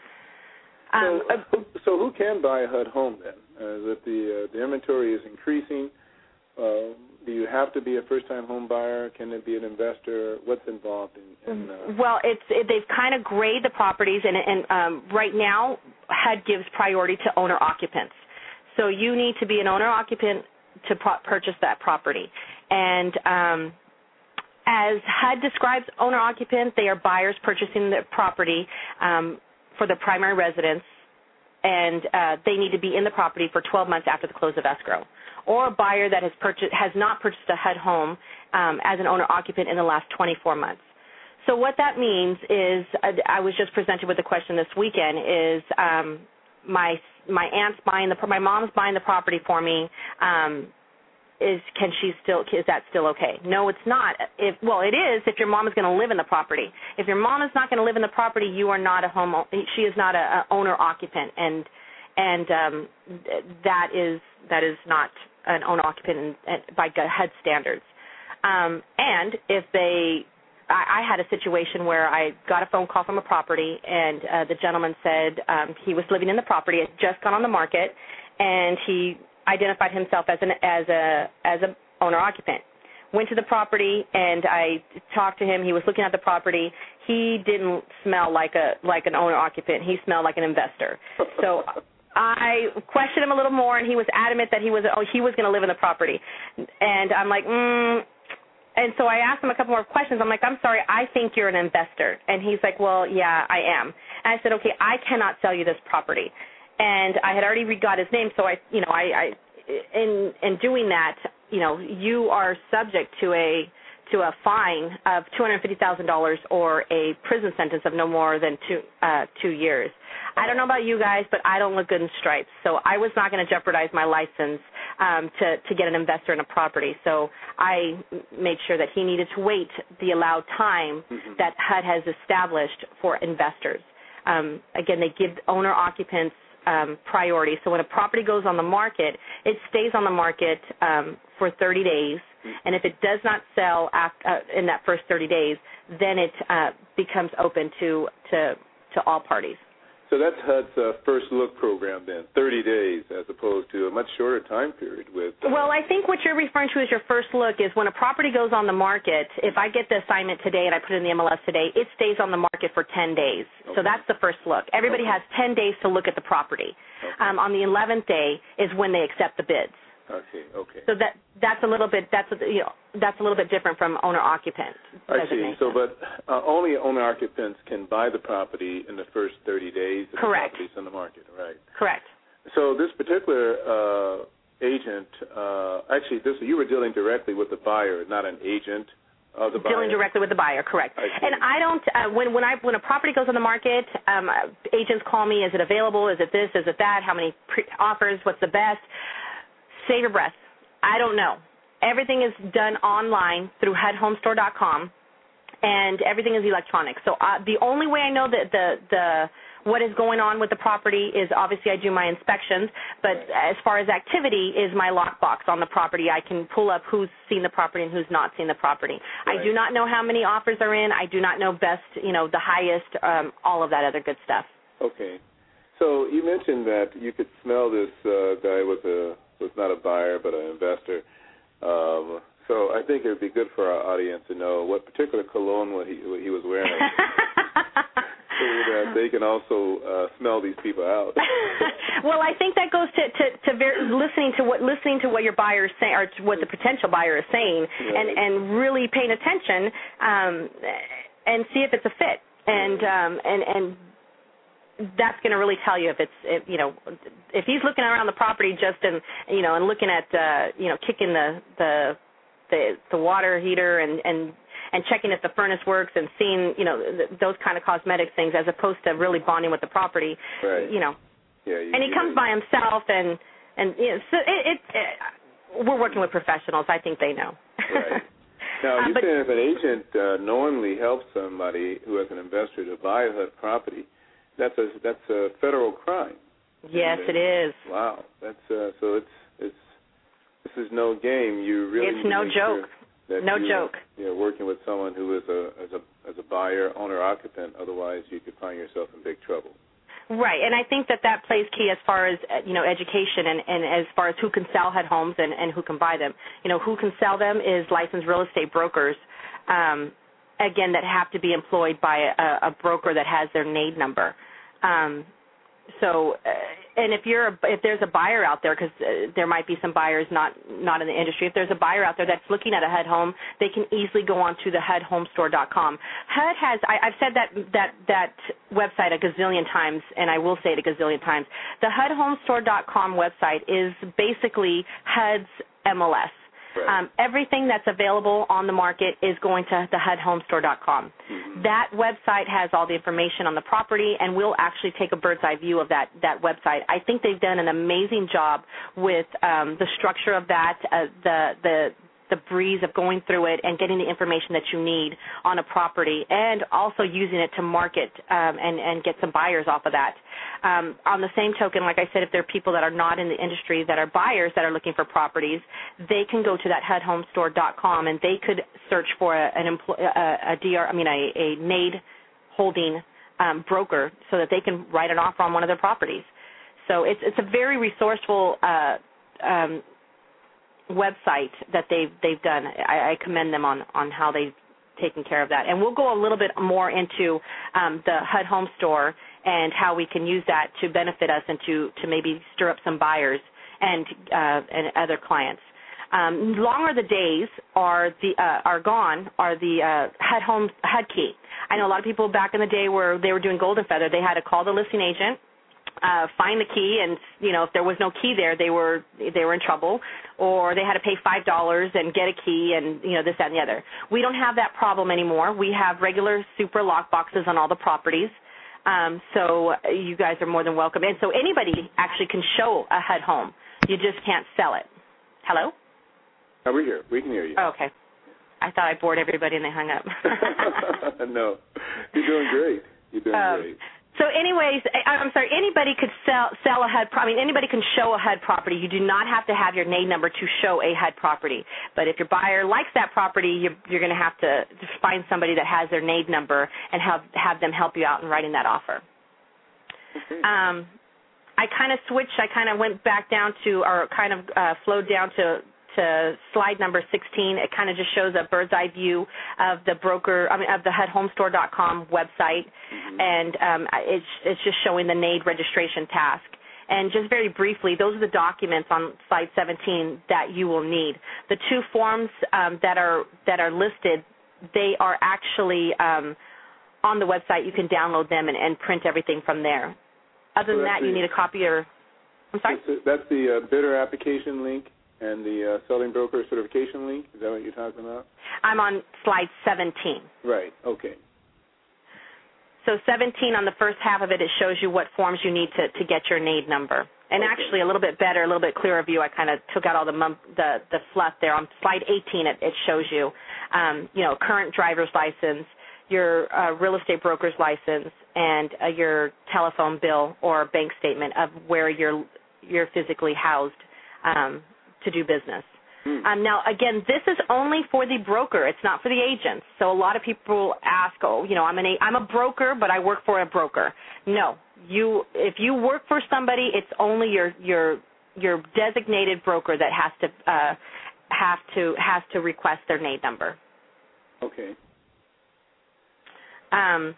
Um, so, uh, so who can buy a H U D home then? Uh, if the, uh, the inventory is increasing, uh, do you have to be a first-time home buyer? Can it be an investor? What's involved in? in uh... Well, it's it, they've kind of graded the properties, and, and um, right now H U D gives priority to owner-occupants. So you need to be an owner-occupant to pro- purchase that property. And um, as H U D describes owner-occupant, they are buyers purchasing the property um, for their primary residence, and uh, they need to be in the property for twelve months after the close of escrow. Or a buyer that has purchased has not purchased a H U D home um, as an owner-occupant in the last twenty-four months. So what that means is, uh, I was just presented with a question this weekend, is um, my my aunt's buying the, my mom's buying the property for me, um, is can she still is that still okay? No, it's not. If well, it is if your mom is going to live in the property. If your mom is not going to live in the property, you are not a home. She is not a, a owner occupant, and and um, that is that is not an owner occupant in, by H U D standards. Um, and if they, I, I had a situation where I got a phone call from a property, and uh, the gentleman said um, he was living in the property, it had just gone on the market, and he identified himself as an as a as a owner occupant. Went to the property and I talked to him. He was looking at the property. He didn't smell like a like an owner occupant. He smelled like an investor. So I questioned him a little more, and he was adamant that he was oh he was going to live in the property. And I'm like, mm. And so I asked him a couple more questions. I'm like, I'm sorry, I think you're an investor. And he's like, well, yeah, I am. And I said, okay, I cannot sell you this property. And I had already got his name, so I, you know, I, I in in doing that, you know, you are subject to a to a fine of two hundred fifty thousand dollars or a prison sentence of no more than two uh, two years. I don't know about you guys, but I don't look good in stripes, so I was not going to jeopardize my license um, to to get an investor in a property. So I made sure that he needed to wait the allowed time mm-hmm. that H U D has established for investors. Um, again, they give owner occupants Um, priority. So when a property goes on the market, it stays on the market um, for thirty days, and if it does not sell after, uh, in that first thirty days, then it uh, becomes open to, to to all parties. So that's H U D's uh, first look program then, thirty days, as opposed to a much shorter time period with... Uh, well, I think what you're referring to as your first look is when a property goes on the market, if I get the assignment today and I put it in the M L S today, it stays on the market for ten days. Okay. So that's the first look. Everybody okay. has ten days to look at the property. Okay. Um, on the eleventh day is when they accept the bids. Okay, okay. So that that's a little bit that's a, you know that's a little bit different from owner occupant. I see. So, but uh, only owner occupants can buy the property in the first thirty days. That Correct. The property's on the market, right? Correct. So this particular uh, agent, uh, actually, this you were dealing directly with the buyer, not an agent of the buyer. Dealing directly with the buyer, correct. I and I don't uh, when when I when a property goes on the market, um, agents call me. Is it available? Is it this? Is it that? How many pre- offers? What's the best? Save your breath. I don't know. Everything is done online through H U D home store dot com, and everything is electronic. So uh, the only way I know that the the what is going on with the property is obviously I do my inspections, but as far as activity is my lockbox on the property. I can pull up who's seen the property and who's not seen the property. Right. I do not know how many offers are in. I do not know best, you know, the highest, um, all of that other good stuff. Okay. So you mentioned that you could smell this uh, guy with a was not a buyer but an investor. Um, so I think it would be good for our audience to know what particular cologne what he, what he was wearing, so that they can also uh, smell these people out. Well, I think that goes to to, to ver- listening to what listening to what your buyer is saying, or to what the potential buyer is saying, right. and and really paying attention um, and see if it's a fit, and um, and and. That's going to really tell you if it's, if, you know, if he's looking around the property just and, you know, and looking at, uh, you know, kicking the, the, the, the water heater and, and, and checking if the furnace works and seeing, you know, th- those kind of cosmetic things as opposed to really bonding with the property, right. you know. Yeah, you, and he comes by himself and, and, you know, so it, it, it, we're working with professionals. I think they know. Right. Now, you uh, said if an agent uh, knowingly helps somebody who has an investor to buy a H U D property, That's a that's a federal crime. Yes, and, it is. Wow, that's uh, so it's it's this is no game. You really it's no joke. Sure no you, joke. You're working with someone who is a as a as a buyer, owner, occupant. Otherwise, you could find yourself in big trouble. Right, and I think that that plays key as far as, you know, education and, and as far as who can sell H U D homes and, and who can buy them. You know, who can sell them is licensed real estate brokers. Um, again, that have to be employed by a, a broker that has their N A D number. Um, so, uh, and if you're a, if there's a buyer out there, because uh, there might be some buyers not not in the industry, if there's a buyer out there that's looking at a H U D home, they can easily go on to the H U D home store dot com. H U D has, I, I've said that that that website a gazillion times, and I will say it a gazillion times. The H U D home store dot com website is basically H U D's M L S. Right. Um, everything that's available on the market is going to the H U D home store dot com. Mm-hmm. That website has all the information on the property, and we'll actually take a bird's eye view of that, that website. I think they've done an amazing job with um, the structure of that, uh, the the the breeze of going through it and getting the information that you need on a property, and also using it to market um, and, and get some buyers off of that. Um, on the same token, like I said, if there are people that are not in the industry that are buyers that are looking for properties, they can go to that H U D home store dot com and they could search for a, an empl- a, a D R, I mean a, a N A D holding um, broker so that they can write an offer on one of their properties. So it's it's a very resourceful uh, um, website that they've they've done. I, I commend them on, on how they've taken care of that. And we'll go a little bit more into um, the H U D Home Store and how we can use that to benefit us and to, to maybe stir up some buyers and uh, and other clients. Um, long are the days are the uh, are gone are the uh, H U D Home H U D Key. I know a lot of people back in the day where they were doing Golden Feather. They had to call the listing agent, Uh, find the key, and you know if there was no key there, they were they were in trouble, or they had to pay five dollars and get a key, and you know this, that, and the other. We don't have that problem anymore. We have regular super lock boxes on all the properties, um, so you guys are more than welcome. And so anybody actually can show a H U D home. You just can't sell it. Hello? Oh, we're here. We can hear you. Oh, okay. I thought I bored everybody and they hung up. No, you're doing great. You're doing um, great. So anyways, I'm sorry, anybody could sell sell a H U D property. I mean, anybody can show a H U D property. You do not have to have your N A D number to show a H U D property. But if your buyer likes that property, you're, you're going to have to find somebody that has their N A D number and have, have them help you out in writing that offer. Okay. Um, I kind of switched. I kind of went back down to, or kind of uh, flowed down to, to slide number sixteen. It kind of just shows a bird's eye view of the broker, I mean, of the H U D home store dot com website, mm-hmm. and um, it's it's just showing the N A D registration task. And just very briefly, those are the documents on slide seventeen that you will need. The two forms um, that are that are listed, they are actually um, on the website. You can download them and, and print everything from there. Other so than that, the, you need a copy or. I'm sorry. That's the uh, bidder application link. And the uh, selling broker certification link, is that what you're talking about? I'm on slide seventeen. Right, okay. So seventeen, on the first half of it, it shows you what forms you need to, to get your N A D number. And okay. Actually, a little bit better, a little bit clearer view, I kind of took out all the mum, the, the fluff there. On slide eighteen, it, it shows you, um, you know, current driver's license, your uh, real estate broker's license, and uh, your telephone bill or bank statement of where you're, you're physically housed um, to do business. Hmm. Um, now, again, this is only for the broker. It's not for the agents. So a lot of people ask, oh, you know, I'm, an a- I'm a broker, but I work for a broker. No. You, if you work for somebody, it's only your your your designated broker that has to uh, have to has to request their N A D number. Okay. Um.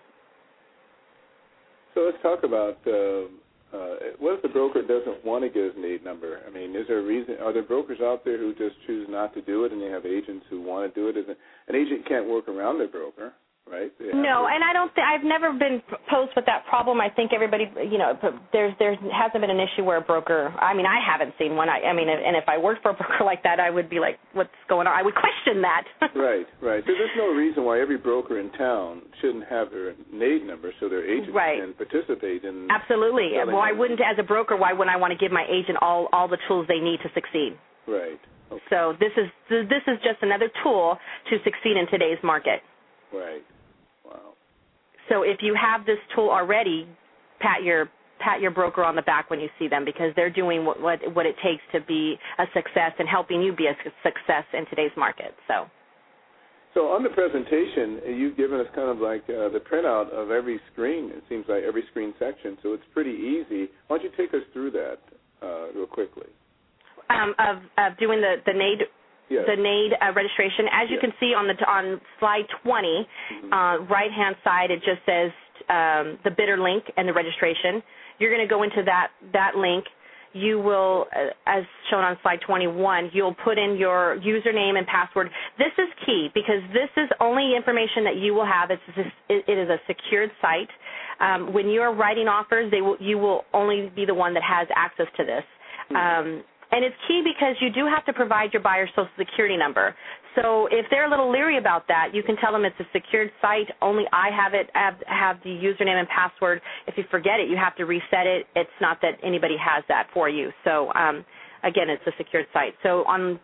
So let's talk about uh, uh, what if the broker doesn't want to get his N A D number? I mean, is there a reason? Are there brokers out there who just choose not to do it, and they have agents who want to do it? An agent can't work around their broker. Right? No, and I don't think I've never been posed with that problem. I think everybody, you know, there's there hasn't been an issue where a broker. I mean, I haven't seen one. I, I mean, and if I worked for a broker like that, I would be like, what's going on? I would question that. Right, right. So there's no reason why every broker in town shouldn't have their N A D number so their agents right. can participate in. Absolutely. Well, I wouldn't, as a broker, why wouldn't I want to give my agent all all the tools they need to succeed? Right. Okay. So this is this is just another tool to succeed in today's market. Right. So if you have this tool already, pat your pat your broker on the back when you see them, because they're doing what what, what it takes to be a success and helping you be a success in today's market. So, so on the presentation, you've given us kind of like uh, the printout of every screen. It seems like every screen section, so it's pretty easy. Why don't you take us through that uh, real quickly? Um, of of doing the the N A D. Yes. The N A D uh, registration. As you yes. can see on the on slide twenty, mm-hmm. uh, right-hand side, it just says um, the bidder link and the registration. You're going to go into that, that link. You will, uh, as shown on slide twenty-one, you'll put in your username and password. This is key because this is only information that you will have. It's this, it, it is a secured site. Um, when you're writing offers, they will, you will only be the one that has access to this. Mm-hmm. Um, and it's key because you do have to provide your buyer's Social Security number. So if they're a little leery about that, you can tell them it's a secured site. Only I have it, have, have the username and password. If you forget it, you have to reset it. It's not that anybody has that for you. So, um, again, it's a secured site. So on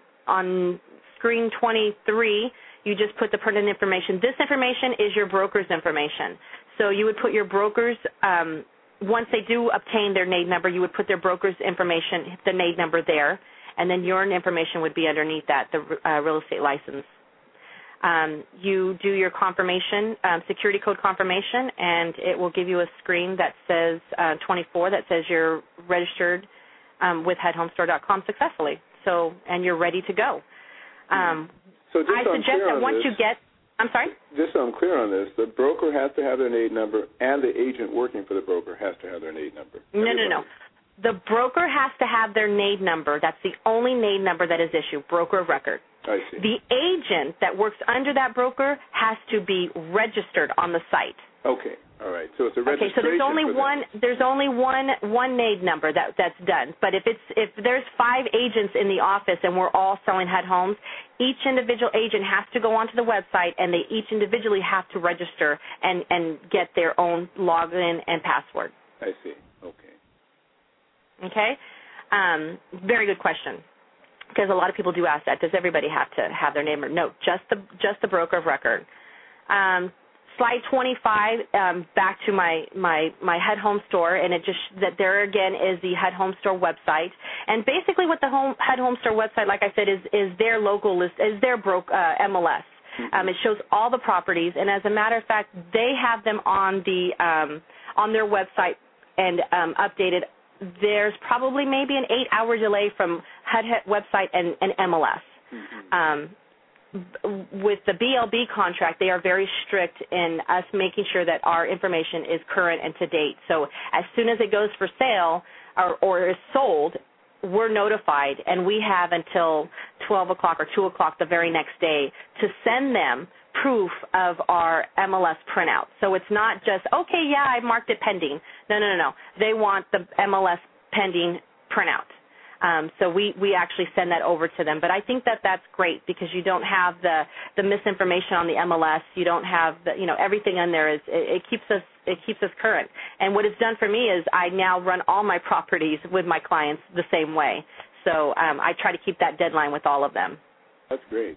on screen twenty-three, you just put the pertinent information. This information is your broker's information. So you would put your broker's, um, once they do obtain their N A D number, you would put their broker's information, the N A D number there, and then your information would be underneath that, the uh, real estate license. Um, you do your confirmation, um, security code confirmation, and it will give you a screen that says uh, twenty-four, that says you're registered um, with head home store dot com successfully. So, and you're ready to go. Um, so just I so suggest that once this, you get, I'm sorry? Just so I'm clear on this, the broker has to have their N A D number, and the agent working for the broker has to have their N A D number. No, Everybody. no, no. The broker has to have their N A D number. That's the only N A D number that is issued, broker of record. I see. The agent that works under that broker has to be registered on the site. Okay. All right. So it's a registration. Okay. So there's only one. There's only one one N A D number that that's done. But if it's if there's five agents in the office and we're all selling head homes, each individual agent has to go onto the website and they each individually have to register and and get their own login and password. I see. Okay. Okay. Um, very good question. Because a lot of people do ask that. Does everybody have to have their name? Or no, just the just the broker of record. Um, slide twenty-five. Um, back to my, my my Head Home Store, and it just that there again is the Head Home Store website. And basically, what the home Head Home Store website, like I said, is is their local list, is their broke uh, M L S. Um, it shows all the properties, and as a matter of fact, they have them on the um, on their website and um, updated. There's probably maybe an eight-hour delay from H U D website and, and M L S. Mm-hmm. Um, with the B L B contract, they are very strict in us making sure that our information is current and to date. So as soon as it goes for sale or, or is sold, we're notified, and we have until twelve o'clock or two o'clock the very next day to send them proof of our M L S printout. So it's not just, okay, yeah, I marked it pending. No, no, no, no. They want the M L S pending printout. Um, so we, we actually send that over to them. But I think that that's great because you don't have the, the misinformation on the M L S. You don't have the, you know, everything in there is, it, it keeps us, it keeps us current. And what it's done for me is I now run all my properties with my clients the same way. So um, I try to keep that deadline with all of them. That's great.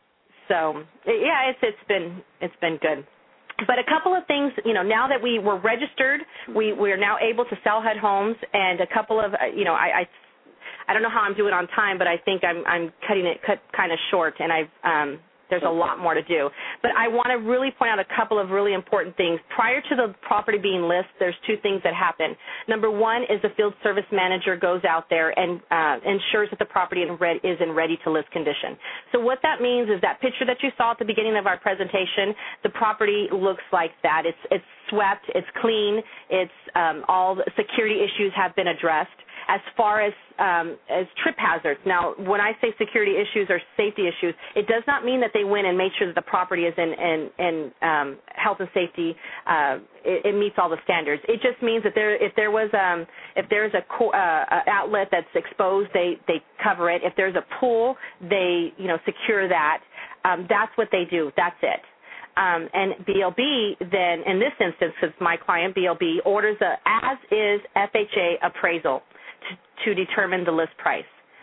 So yeah, it's it's been it's been good. But a couple of things, you know, now that we were registered, we we're now able to sell head homes, and a couple of, you know, I I, I don't know how I'm doing on time, but I think I'm I'm cutting it cut kind of short, and I've um, there's a lot more to do. But I want to really point out a couple of really important things. Prior to the property being listed, there's two things that happen. Number one is the field service manager goes out there and uh, ensures that the property is in ready-to-list condition. So what that means is that picture that you saw at the beginning of our presentation, the property looks like that. It's, it's swept, it's clean, it's um, all the security issues have been addressed. As far as um, as trip hazards, now when I say security issues or safety issues, it does not mean that they went and made sure that the property is in, in, in um, health and safety, uh, it, it meets all the standards. It just means that there, if there was um, if there's a co- uh, outlet that's exposed, they, they cover it. If there's a pool, they you know secure that. Um, that's what they do. That's it. Um, and B L B then, in this instance, because my client B L B orders a as-is F H A appraisal to determine the list price.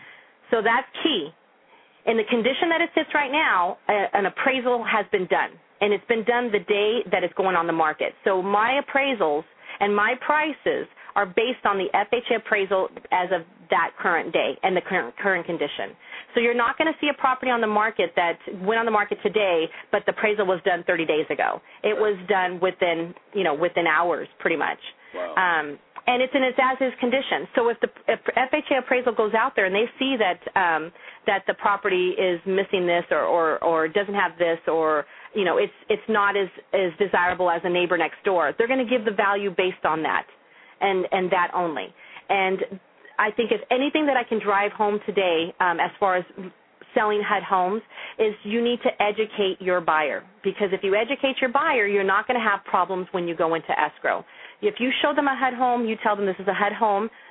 So that's key. In the condition that it sits right now, a, an appraisal has been done, and it's been done the day that it's going on the market. So my appraisals and my prices are based on the F H A appraisal as of that current day and the current, current condition. So you're not going to see a property on the market that went on the market today, but the appraisal was done thirty days ago. It was done within, you know, within hours pretty much. Wow. Um, and it's in its as-is condition. So if the if F H A appraisal goes out there and they see that um, that the property is missing this or, or, or doesn't have this or, you know, it's it's not as, as desirable as a neighbor next door, they're going to give the value based on that and, and that only. And I think if anything that I can drive home today um, as far as selling HUD homes is you need to educate your buyer, because if you educate your buyer, you're not going to have problems when you go into escrow. If you show them a HUD home, you tell them this is a HUD home,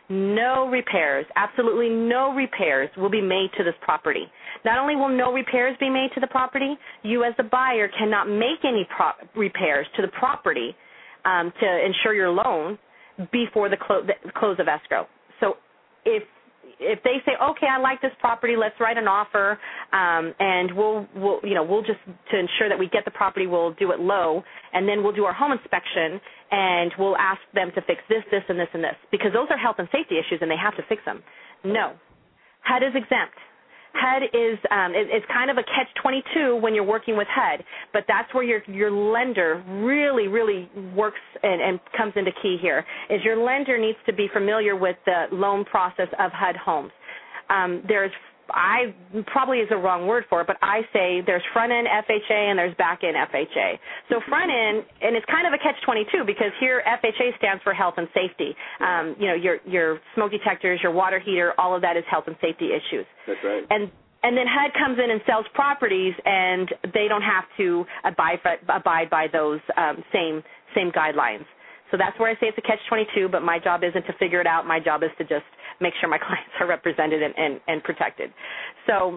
no repairs, absolutely no repairs will be made to this property. Not only will no repairs be made to the property, you as the buyer cannot make any pro- repairs to the property um, to ensure your loan before the, clo- the close of escrow. So if if they say, okay, I like this property, let's write an offer, um, and we'll, we'll, you know, we'll just, to ensure that we get the property, we'll do it low, and then we'll do our home inspection, and we'll ask them to fix this, this, and this, and this, because those are health and safety issues, and they have to fix them. No. H U D is exempt. H U D is um, it, it's kind of a catch twenty-two when you're working with H U D, but that's where your your lender really, really works and, and comes into key here, is your lender needs to be familiar with the loan process of H U D homes. Um, there's, I probably is a wrong word for it, but I say there's front-end F H A and there's back-end F H A. So front-end, and it's kind of a catch twenty-two because here F H A stands for health and safety. Um, you know, your your smoke detectors, your water heater, all of that is health and safety issues. That's right. And and then H U D comes in and sells properties, and they don't have to abide by, abide by those um, same same guidelines. So that's where I say it's a catch twenty-two, but my job isn't to figure it out. My job is to just make sure my clients are represented and, and, and protected. So,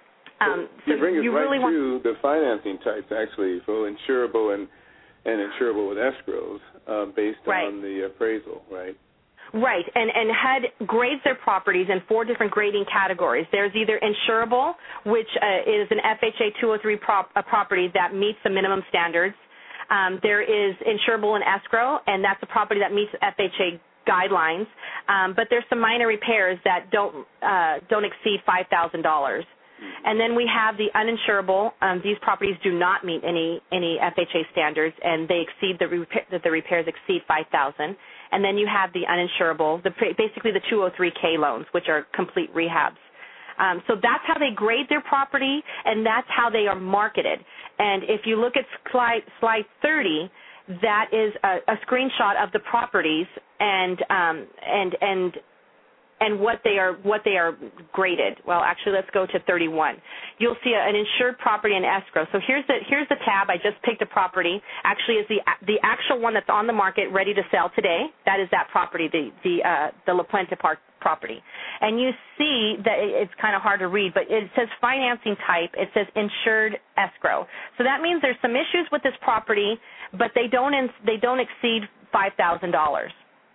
um, you so bring us you right really to want the financing types, actually, for insurable and, and insurable with escrows uh, based right. on the appraisal, right? Right, and, and H U D grades their properties in four different grading categories. There's either insurable, which uh, is an F H A two oh three prop, a property that meets the minimum standards. Um, there is insurable and escrow, and that's a property that meets F H A guidelines. Um, but there's some minor repairs that don't uh, don't exceed five thousand dollars. And then we have the uninsurable. Um, these properties do not meet any any F H A standards, and they exceed the repair, the repairs exceed five thousand dollars. And then you have the uninsurable, the basically the two oh three K loans, which are complete rehabs. Um, so that's how they grade their property, and that's how they are marketed. And if you look at slide, slide thirty, that is a, a screenshot of the properties and um, and and and what they are what they are graded. Well, actually, let's go to thirty-one. You'll see an insured property in escrow. So here's the here's the tab. I just picked a property. Actually, is the the actual one that's on the market, ready to sell today. That is that property, the the uh, the La Puente Park property. And you see that it's kind of hard to read, but it says financing type. It says insured escrow. So that means there's some issues with this property, but they don't they don't exceed five thousand dollars.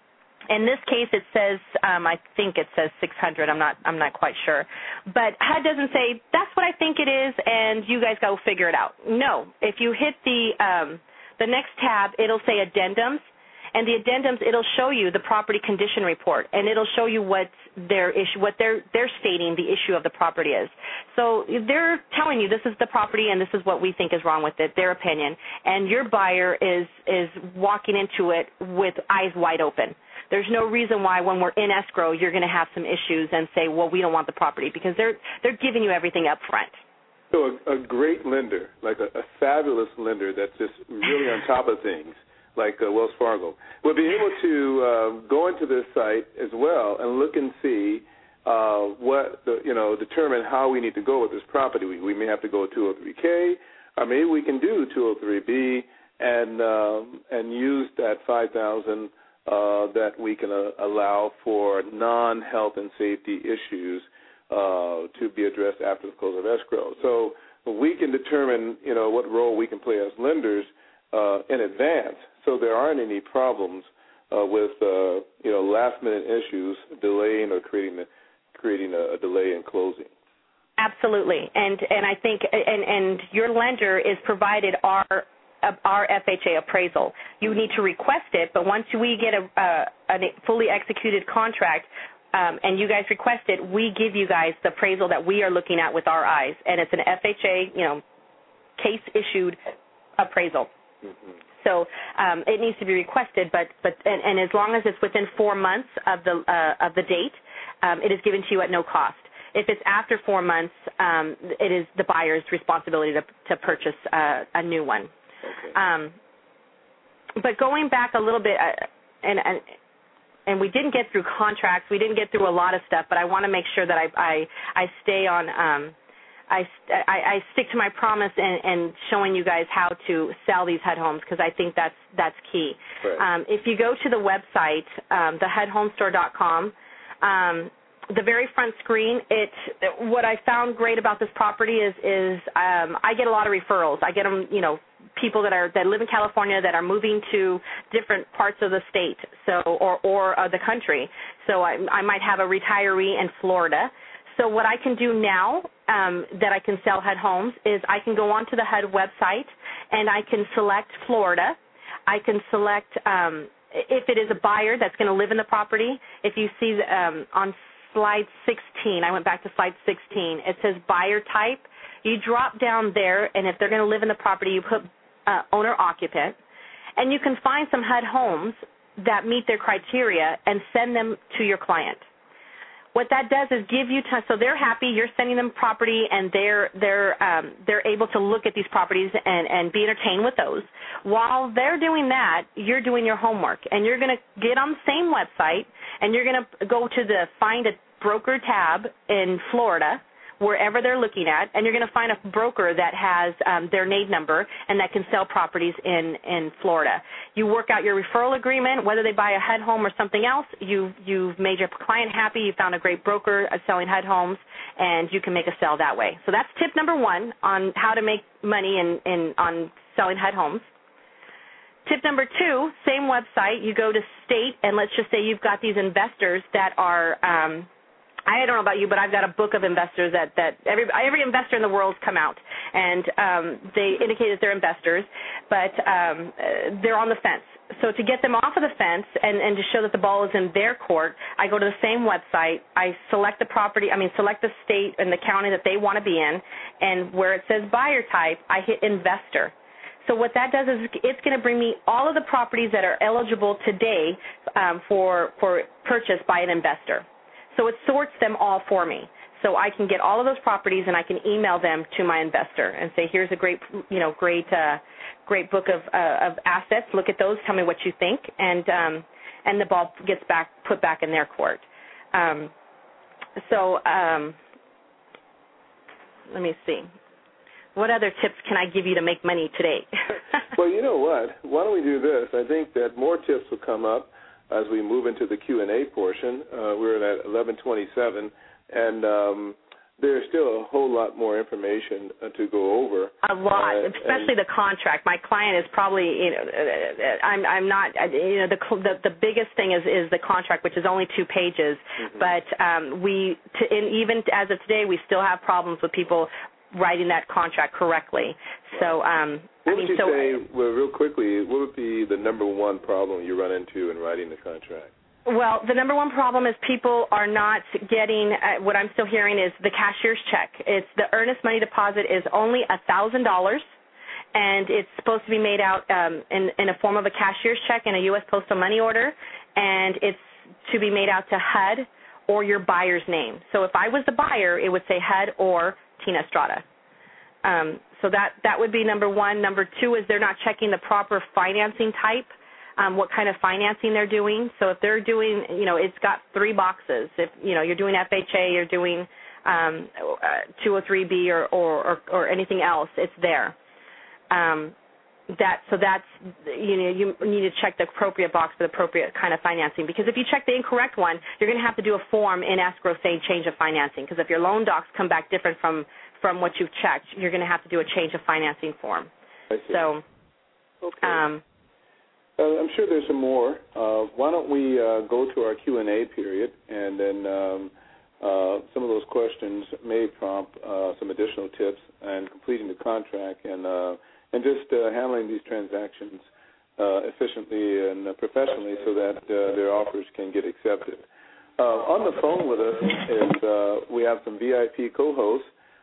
In this case, it says, um, I think it says six hundred. I'm not, I'm not quite sure. But H U D doesn't say, that's what I think it is, and you guys go figure it out. No. If you hit the um, the next tab, it'll say addendums, and the addendums, it'll show you the property condition report, and it'll show you what their issue, what they're they're stating the issue of the property is. So they're telling you this is the property, and this is what we think is wrong with it, their opinion, and your buyer is is walking into it with eyes wide open. There's no reason why when we're in escrow you're going to have some issues and say, well, we don't want the property, because they're they're giving you everything up front. So a, a great lender, like a, a fabulous lender that's just really on top of things, like uh, Wells Fargo, will be able to uh, go into this site as well and look and see uh, what, the, you know, determine how we need to go with this property. We, we may have to go two oh three K, or maybe we can do two oh three B and um, and use that five thousand dollars Uh, that we can uh, allow for non-health and safety issues uh, to be addressed after the close of escrow. So we can determine, you know, what role we can play as lenders uh, in advance, so there aren't any problems uh, with, uh, you know, last-minute issues, delaying or creating a, creating a, a delay in closing. Absolutely, and and I think and and your lender is provided our. our F H A appraisal. You need to request it, but once we get a, a, a fully executed contract um, and you guys request it, we give you guys the appraisal that we are looking at with our eyes, and it's an F H A, you know, case-issued appraisal. Mm-hmm. So um, it needs to be requested, but but and, and as long as it's within four months of the uh, of the date, um, it is given to you at no cost. If it's after four months, um, it is the buyer's responsibility to to purchase uh, a new one. Okay. Um, but going back a little bit, uh, and, and and we didn't get through contracts, we didn't get through a lot of stuff, but I want to make sure that I I, I stay on um, I, I, I stick to my promise and, and showing you guys how to sell these H U D homes because I think that's that's key. Right. Um, if you go to the website, um, the H U D home store dot com, um, the very front screen, it what I found great about this property is is um, I get a lot of referrals. I get them, you know, people that are that live in California that are moving to different parts of the state, so or or uh, the country. So I, I might have a retiree in Florida. So what I can do now um, that I can sell H U D homes is I can go onto the H U D website and I can select Florida. I can select um, if it is a buyer that's going to live in the property. If you see um, on slide sixteen, I went back to slide sixteen, it says buyer type. You drop down there, and if they're going to live in the property, you put uh, owner-occupant. And you can find some H U D homes that meet their criteria and send them to your client. What that does is give you time, so they're happy. You're sending them property, and they're they're um, they're able to look at these properties and, and be entertained with those. While they're doing that, you're doing your homework, and you're going to get on the same website, and you're going to go to the Find a Broker tab in Florida, wherever they're looking at, and you're going to find a broker that has um, their N A D number and that can sell properties in, in Florida. You work out your referral agreement, whether they buy a H U D home or something else. You, you've made your client happy. You found a great broker selling H U D homes, and you can make a sale that way. So that's tip number one on how to make money in, in, on selling H U D homes. Tip number two, same website. You go to state, and let's just say you've got these investors that are um, – I don't know about you, but I've got a book of investors that, that every every investor in the world's come out, and um, they indicate that they're investors, but um, they're on the fence. So to get them off of the fence and, and to show that the ball is in their court, I go to the same website. I select the property, I mean, select the state and the county that they want to be in, and where it says buyer type, I hit investor. So what that does is it's going to bring me all of the properties that are eligible today um, for for purchase by an investor. So it sorts them all for me. So I can get all of those properties and I can email them to my investor and say, here's a great, you know, great, uh, great book of uh, of assets. Look at those. Tell me what you think, and um, and the ball gets back put back in their court. Um, so um, let me see. What other tips can I give you to make money today? Well, you know what? Why don't we do this? I think that more tips will come up as we move into the Q and A portion. Uh, we're at eleven twenty-seven, and um, there's still a whole lot more information uh, to go over. A lot, uh, especially the contract. My client is probably, you know, uh, I'm, I'm not, uh, you know, the, the the biggest thing is, is the contract, which is only two pages. Mm-hmm. But um, we, to, and even as of today, we still have problems with people writing that contract correctly. So, um, what I mean, would you so, say, well, real quickly, what would be the number one problem you run into in writing the contract? Well, the number one problem is people are not getting, uh, what I'm still hearing is the cashier's check. It's the earnest money deposit is only one thousand dollars, and it's supposed to be made out um, in, in a form of a cashier's check in a U S postal money order, and it's to be made out to H U D or your buyer's name. So if I was the buyer, it would say H U D or Tina Estrada. Um, so that, that would be number one. Number two is they're not checking the proper financing type, um, what kind of financing they're doing. So if they're doing, you know, it's got three boxes. If, you know, you're doing F H A, you're doing um, uh, two oh three B or, or, or, or anything else, it's there. Um, that so that's, you know, you need to check the appropriate box for the appropriate kind of financing, because if you check the incorrect one, you're going to have to do a form in escrow saying change of financing, because if your loan docs come back different from, from what you've checked, you're going to have to do a change of financing form. I see. So, okay. Um, uh, I'm sure there's some more. Uh, why don't we uh, go to our Q and A period, and then um, uh, some of those questions may prompt uh, some additional tips and completing the contract and uh, and just uh, handling these transactions uh, efficiently and uh, professionally so that uh, their offers can get accepted. Uh, on the phone with us is uh, we have some V I P co-hosts.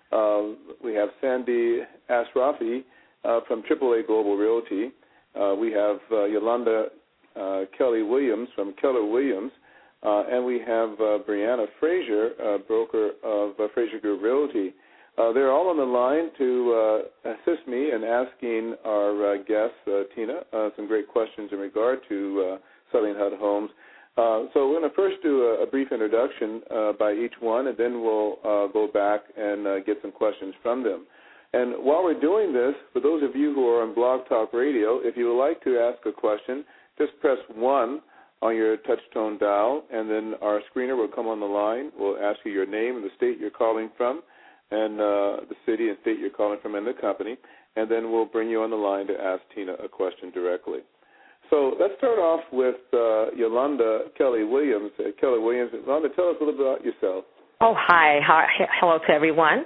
Uh, we have Sandy Asrafi uh, from triple A Global Realty. Uh, we have uh, Yolanda uh, Kelly Williams from Keller Williams. Uh, and we have uh, Brianna Frazier, uh, broker of uh, Frazier Group Realty. Uh, they're all on the line to uh, assist me in asking our uh, guest, uh, Tina, uh, some great questions in regard to uh, selling H U D homes. Uh, so we're going to first do a, a brief introduction uh, by each one, and then we'll uh, go back and uh, get some questions from them. And while we're doing this, for those of you who are on Blog Talk Radio, if you would like to ask a question, just press one on your touch-tone dial, and then our screener will come on the line. We'll ask you your name and the state you're calling from, and uh, the city and state you're calling from and the company, and then we'll bring you on the line to ask Tina a question directly. So let's start off with uh, Yolanda Kelly Williams. Uh, Kelly Williams, Yolanda, tell us a little bit about yourself. Oh, hi. hi. Hello to everyone.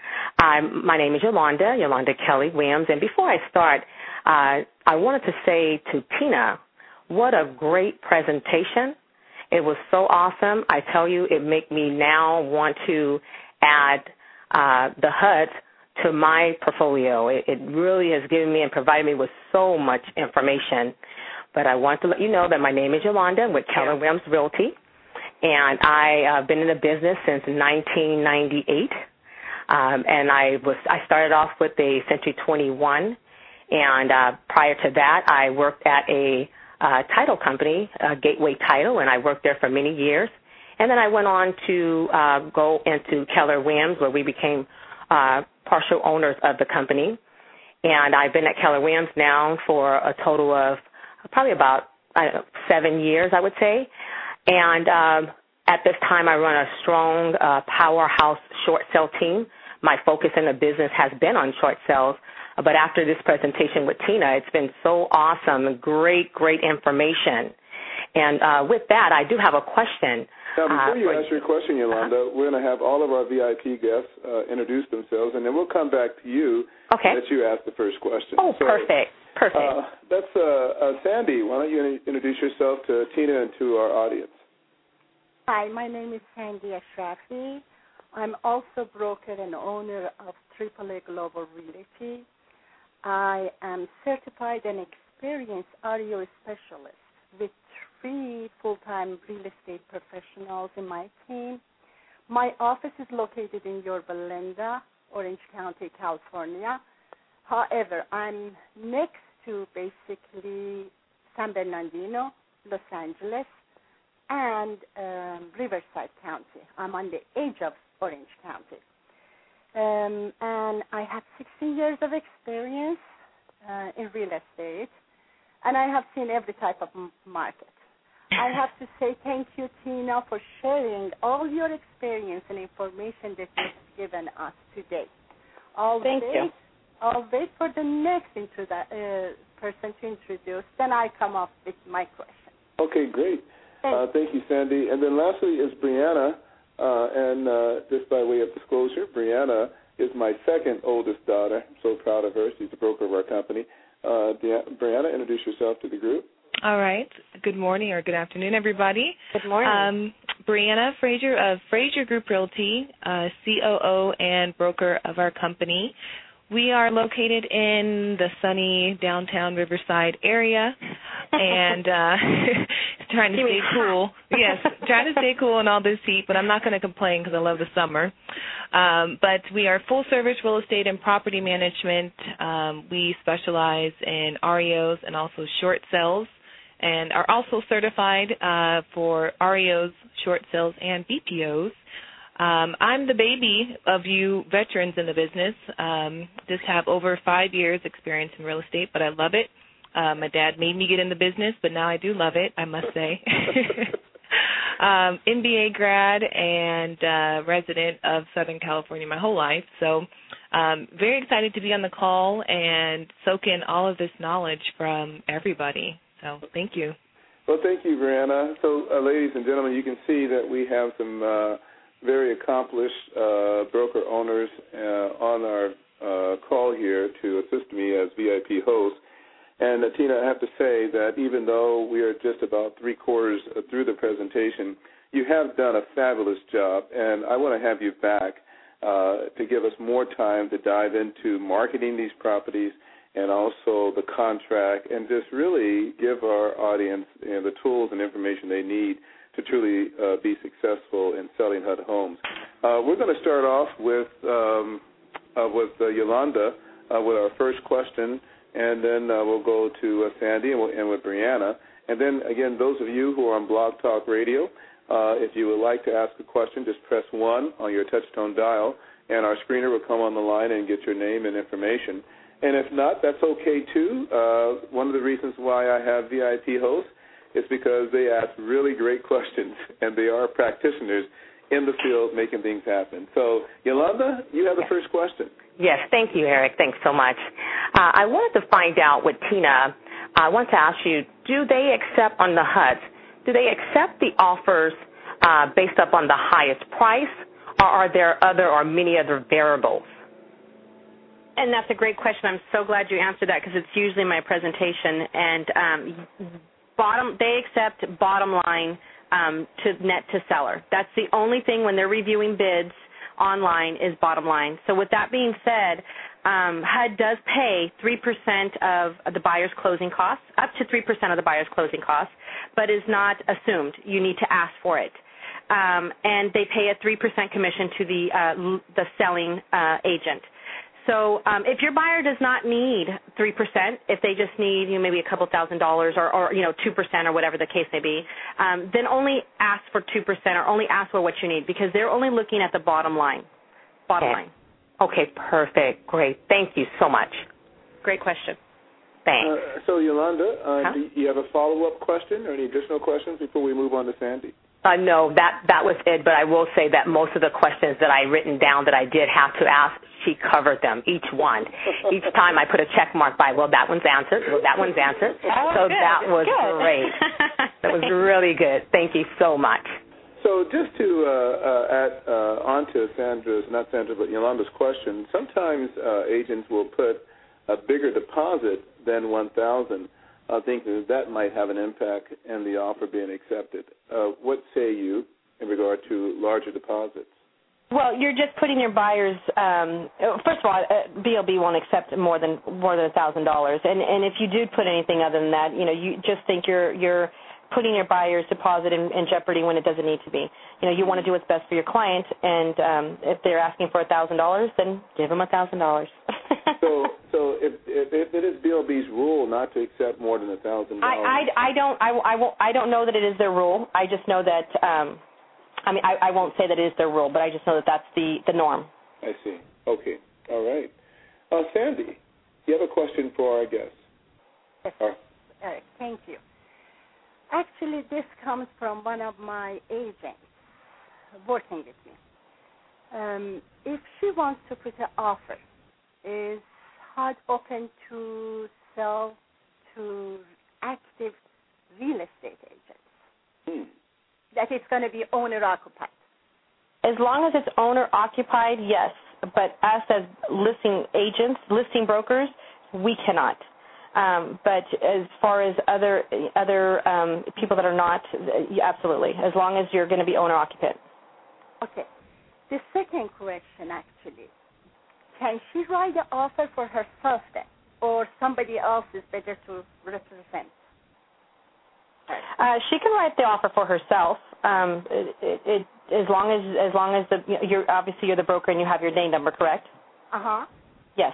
Um, my name is Yolanda, Yolanda Kelly Williams. And before I start, uh, I wanted to say to Tina, what a great presentation. It was so awesome. I tell you, it made me now want to add uh, the H U D to my portfolio. It, it really has given me and provided me with so much information. But I want to let you know that my name is Yolanda with Keller yeah. Williams Realty, and I have uh, been in the business since nineteen ninety-eight. Um, and I was I started off with a Century twenty-one, and uh, prior to that, I worked at a uh, title company, uh, Gateway Title, and I worked there for many years. And then I went on to uh, go into Keller Williams, where we became uh, partial owners of the company. And I've been at Keller Williams now for a total of probably about I don't know, seven years, I would say. And um, at this time, I run a strong uh, powerhouse short sale team. My focus in the business has been on short sales. But after this presentation with Tina, it's been so awesome, great, great information. And uh, with that, I do have a question. Now, before uh, you ask your question, Yolanda, uh-huh. we're going to have all of our V I P guests uh, introduce themselves, and then we'll come back to you okay. and let you ask the first question. Oh, so, perfect. Perfect. Uh, that's uh, uh, Sandy. Why don't you introduce yourself to Tina and to our audience? Hi, my name is Sandy Ashrafi. I'm also broker and owner of Triple A Global Realty. I am certified and experienced audio specialist with three full-time real estate professionals in my team. My office is located in Yorba Linda, Orange County, California. However, I'm next to basically San Bernardino, Los Angeles, and um, Riverside County. I'm on the edge of Orange County. Um, and I have sixteen years of experience uh, in real estate, and I have seen every type of m- market. I have to say thank you, Tina, for sharing all your experience and information that you've given us today. I'll thank wait, you. I'll wait for the next introdu- uh, person to introduce, then I come up with my question. Okay, great. Thank, uh, thank you, Sandy. And then lastly is Brianna, uh, and uh, just by way of disclosure, Brianna is my second oldest daughter. I'm so proud of her. She's the broker of our company. Uh, Brianna, introduce yourself to the group. All right. Good morning or good afternoon, everybody. Good morning. Um, Brianna Frazier of Frazier Group Realty, uh, C O O and broker of our company. We are located in the sunny downtown Riverside area, and uh, trying to stay cool. Yes, trying to stay cool in all this heat, but I'm not going to complain because I love the summer. Um, but we are full-service real estate and property management. Um, we specialize in R E Os and also short sales, and are also certified uh, for R E Os, short sales, and B P Os. Um, I'm the baby of you veterans in the business. Um, just have over five years experience in real estate, but I love it. Uh, my dad made me get in the business, but now I do love it, I must say. um, M B A grad and uh, resident of Southern California my whole life. So um, very excited to be on the call and soak in all of this knowledge from everybody. So thank you. Well, thank you, Brianna. So, uh, ladies and gentlemen, you can see that we have some uh, very accomplished uh, broker owners uh, on our uh, call here to assist me as V I P host. And, uh, Tina, I have to say that even though we are just about three quarters through the presentation, you have done a fabulous job, and I want to have you back uh, to give us more time to dive into marketing these properties and also the contract, and just really give our audience, you know, the tools and information they need to truly uh, be successful in selling H U D homes. Uh, we're going to start off with um, uh, with uh, Yolanda uh, with our first question, and then uh, we'll go to uh, Sandy and we'll end with Brianna. And then, again, those of you who are on Blog Talk Radio, uh, if you would like to ask a question, just press one on your touch-tone dial, and our screener will come on the line and get your name and information. And if not, that's okay, too. Uh, one of the reasons why I have V I P hosts is because they ask really great questions, and they are practitioners in the field making things happen. So, Yolanda, you have the yes. first question. Yes, thank you, Eric. Thanks so much. Uh, I wanted to find out with Tina, I want to ask you, do they accept on the H U Ds, do they accept the offers uh, based up on the highest price, or are there other or many other variables? And that's a great question. I'm so glad you answered that because it's usually my presentation. And um, bottom, they accept bottom line um, to net to seller. That's the only thing when they're reviewing bids online is bottom line. So with that being said, um, H U D does pay three percent of the buyer's closing costs, up to three percent of the buyer's closing costs, but is not assumed. You need to ask for it. Um, and they pay a three percent commission to the, uh, the selling uh, agent. So um, if your buyer does not need three percent, if they just need you know, maybe a couple thousand dollars or, or you know two percent or whatever the case may be, um, then only ask for two percent or only ask for what you need because they're only looking at the bottom line. Bottom okay. line. Okay, perfect. Great. Thank you so much. Great question. Thanks. Uh, so, Yolanda, uh, huh? do you have a follow-up question or any additional questions before we move on to Sandy? Uh, no, that, that was it, but I will say that most of the questions that I written down that I did have to ask, she covered them, each one. Each time I put a check mark by, well, that one's answered, well, that one's answered. Oh, so good. that was good. great. That was really good. Thank you so much. So just to uh, uh, add uh, on to Sandra's, not Sandra, but Yolanda's question, sometimes uh, agents will put a bigger deposit than one thousand dollars. I think that, that might have an impact in the offer being accepted. Uh, what say you in regard to larger deposits? Well, you're just putting your buyers. Um, first of all, uh, B L B won't accept more than more than a thousand dollars, and and if you do put anything other than that, you know, you just think you're you're putting your buyer's deposit in, in jeopardy when it doesn't need to be. You know, you want to do what's best for your client, and um, if they're asking for a thousand dollars, then give them a thousand dollars. So, so if, if if it is B L B's rule not to accept more than a thousand dollars, I I don't I, I won't I don't know that it is their rule. I just know that um, I mean I, I won't say that it is their rule, but I just know that that's the, the norm. I see. Okay. All right. Uh, Sandy, you have a question for our guests? Yes. Uh, Uh, thank you. Actually, this comes from one of my agents working with me. Um, if she wants to put an offer, is H U D open to sell to active real estate agents? hmm. That it's going to be owner-occupied? As long as it's owner-occupied, yes. But us as listing agents, listing brokers, we cannot. Um, but as far as other other um, people that are not, absolutely. As long as you're going to be owner-occupied. Okay. The second question, actually, can she write the offer for herself then, or somebody else is better to represent her? Uh, she can write the offer for herself. Um, it, it, it, as long as as long as the you're obviously you're the broker and you have your name number, correct? Uh huh. Yes.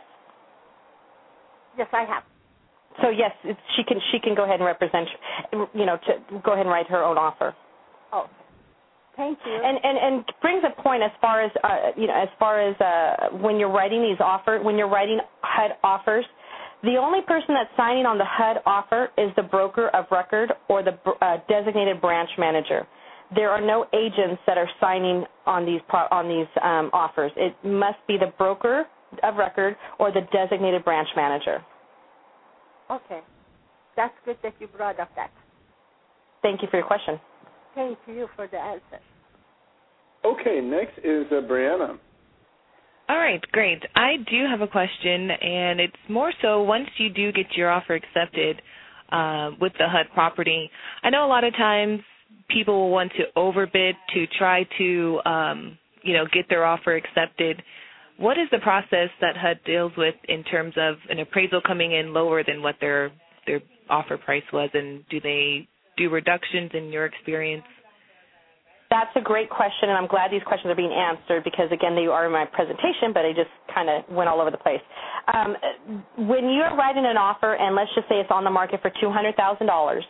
Yes, I have. So yes, it, she can she can go ahead and represent, you know, to go ahead and write her own offer. Oh, thank you. And and and brings a point as far as uh, you know, as far as uh, when you're writing these offer, when you're writing H U D offers, the only person that's signing on the H U D offer is the broker of record or the uh, designated branch manager. There are no agents that are signing on these pro- on these um, offers. It must be the broker of record or the designated branch manager. Okay. That's good that you brought up that. Thank you for your question. Thank you for the answer. Okay, next is uh, Brianna. All right, great. I do have a question, and it's more so once you do get your offer accepted uh, with the H U D property, I know a lot of times people will want to overbid to try to, um, you know, get their offer accepted. What is the process that H U D deals with in terms of an appraisal coming in lower than what their their offer price was, and do they do reductions in your experience? That's a great question, and I'm glad these questions are being answered because, again, they are in my presentation, but I just kind of went all over the place. Um, when you're writing an offer, and let's just say it's on the market for two hundred thousand dollars,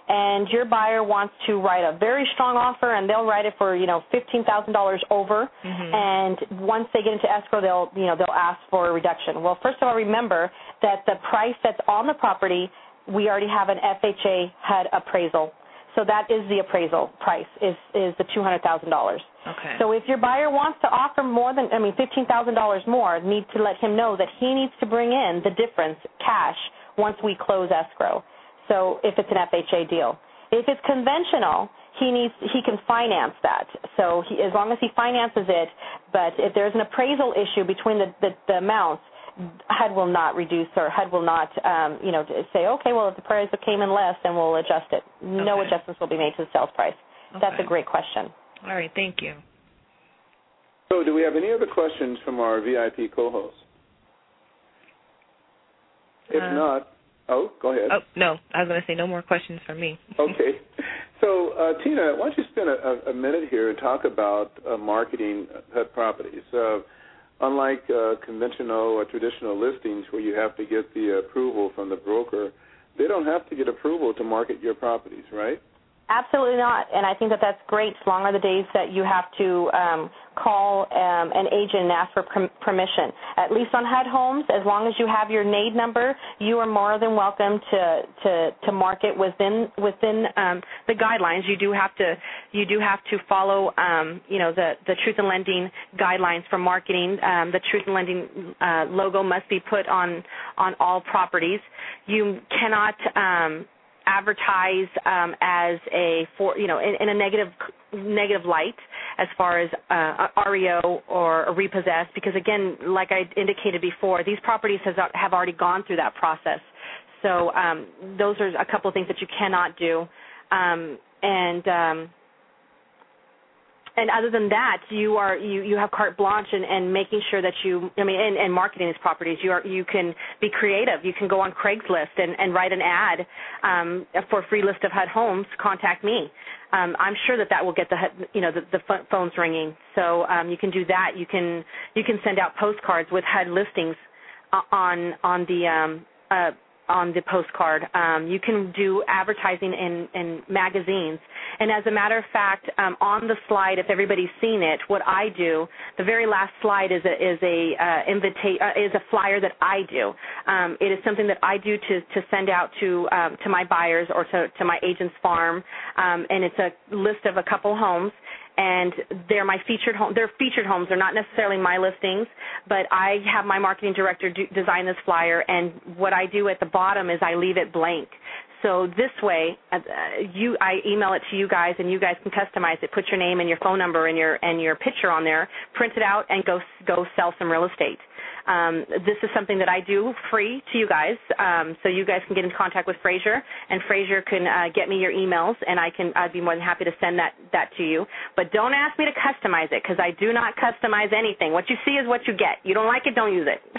and your buyer wants to write a very strong offer, and they'll write it for, you know, fifteen thousand dollars over, mm-hmm. and once they get into escrow, they'll, you know, they'll ask for a reduction. Well, first of all, remember that the price that's on the property, we already have an F H A H U D appraisal. So that is the appraisal price, is, is the two hundred thousand dollars. Okay. So if your buyer wants to offer more than, I mean, fifteen thousand dollars more, need to let him know that he needs to bring in the difference, cash, once we close escrow. So if it's an F H A deal. If it's conventional, he needs he can finance that. So he, as long as he finances it, but if there's an appraisal issue between the, the, the amounts, H U D will not reduce, or H U D will not, um, you know, say, okay, well, if the price came in less, then we'll adjust it. No okay. adjustments will be made to the sales price. Okay. That's a great question. All right, thank you. So do we have any other questions from our V I P co-hosts? If uh, not, oh, go ahead. Oh, no, I was going to say no more questions from me. Okay. So, uh, Tina, why don't you spend a, a minute here and talk about uh, marketing pet properties? Uh, Unlike uh, conventional or traditional listings where you have to get the approval from the broker, they don't have to get approval to market your properties, right? Absolutely not, and I think that that's great. Long are the days that you have to um, call um, an agent and ask for per- permission. At least on H U D homes, as long as you have your N A D number, you are more than welcome to to, to market within within um, the guidelines. You do have to you do have to follow um, you know the, the Truth in Lending guidelines for marketing. Um, the Truth in Lending uh, logo must be put on on all properties. You cannot Um, advertise um, as a for you know in, in a negative negative light as far as uh, R E O or a repossessed, because again, like I indicated before, these properties has, have already gone through that process. So um, those are a couple of things that you cannot do, um, and um, and other than that, you are you, you have carte blanche and, and making sure that you I mean and, and marketing these properties. You are you can be creative. You can go on Craigslist and, and write an ad um, for a free list of H U D homes. Contact me. Um, I'm sure that that will get the you know the, the phones ringing. So um, you can do that. You can you can send out postcards with H U D listings on on the um, uh, on the postcard. Um, you can do advertising in, in magazines. And as a matter of fact, um, on the slide, if everybody's seen it, what I do, the very last slide is a is a uh, invita- uh, is a flyer that I do. Um, it is something that I do to, to send out to um, to my buyers or to, to my agent's farm, um, and it's a list of a couple homes. And they're my featured home. They're featured homes. They're not necessarily my listings, but I have my marketing director do, design this flyer. And what I do at the bottom is I leave it blank. So this way, uh, you I email it to you guys, and you guys can customize it. Put your name and your phone number and your and your picture on there. Print it out and go go sell some real estate. Um, this is something that I do free to you guys, um, so you guys can get in contact with Frazier, and Frazier can uh, get me your emails, and I can I'd be more than happy to send that that to you. But don't ask me to customize it, because I do not customize anything. What you see is what you get. You don't like it, don't use it.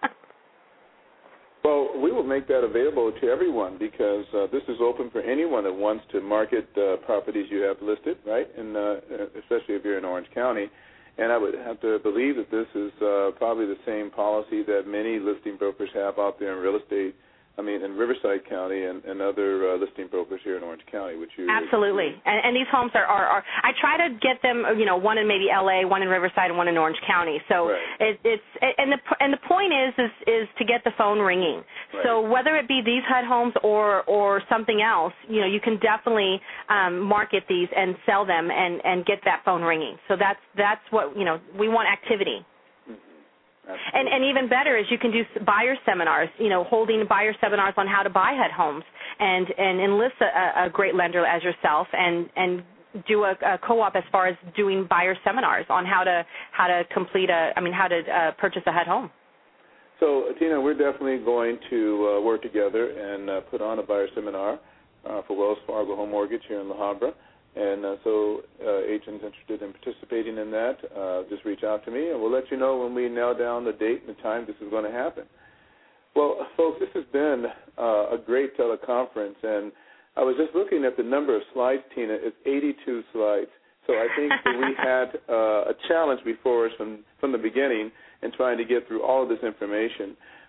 Well, we will make that available to everyone, because uh, this is open for anyone that wants to market uh, properties you have listed, right? And uh, especially if you're in Orange County. And I would have to believe that this is uh, probably the same policy that many listing brokers have out there in real estate. I mean, in Riverside County and, and other uh, listing brokers here in Orange County, which you absolutely. And, and these homes are, are, are. I try to get them, you know, one in maybe L A, one in Riverside, and one in Orange County. So right. it, it's and the and the point is is is to get the phone ringing. Right. So whether it be these H U D homes or or something else, you know, you can definitely um, market these and sell them and, and get that phone ringing. So that's that's what you know. We want activity. And, and even better is you can do buyer seminars, you know, holding buyer seminars on how to buy H U D homes, and, and enlist a, a great lender as yourself, and, and do a, a co-op as far as doing buyer seminars on how to how to complete a, I mean, how to uh, purchase a H U D home. So, Tina, we're definitely going to uh, work together and uh, put on a buyer seminar uh, for Wells Fargo Home Mortgage here in La Habra. And uh, so uh, agents interested in participating in that, uh, just reach out to me, and we'll let you know when we nail down the date and the time this is going to happen. Well, folks, this has been uh, a great teleconference, and I was just looking at the number of slides, Tina. It's eighty-two slides. So I think that we had uh, a challenge before us from, from the beginning in trying to get through all of this information.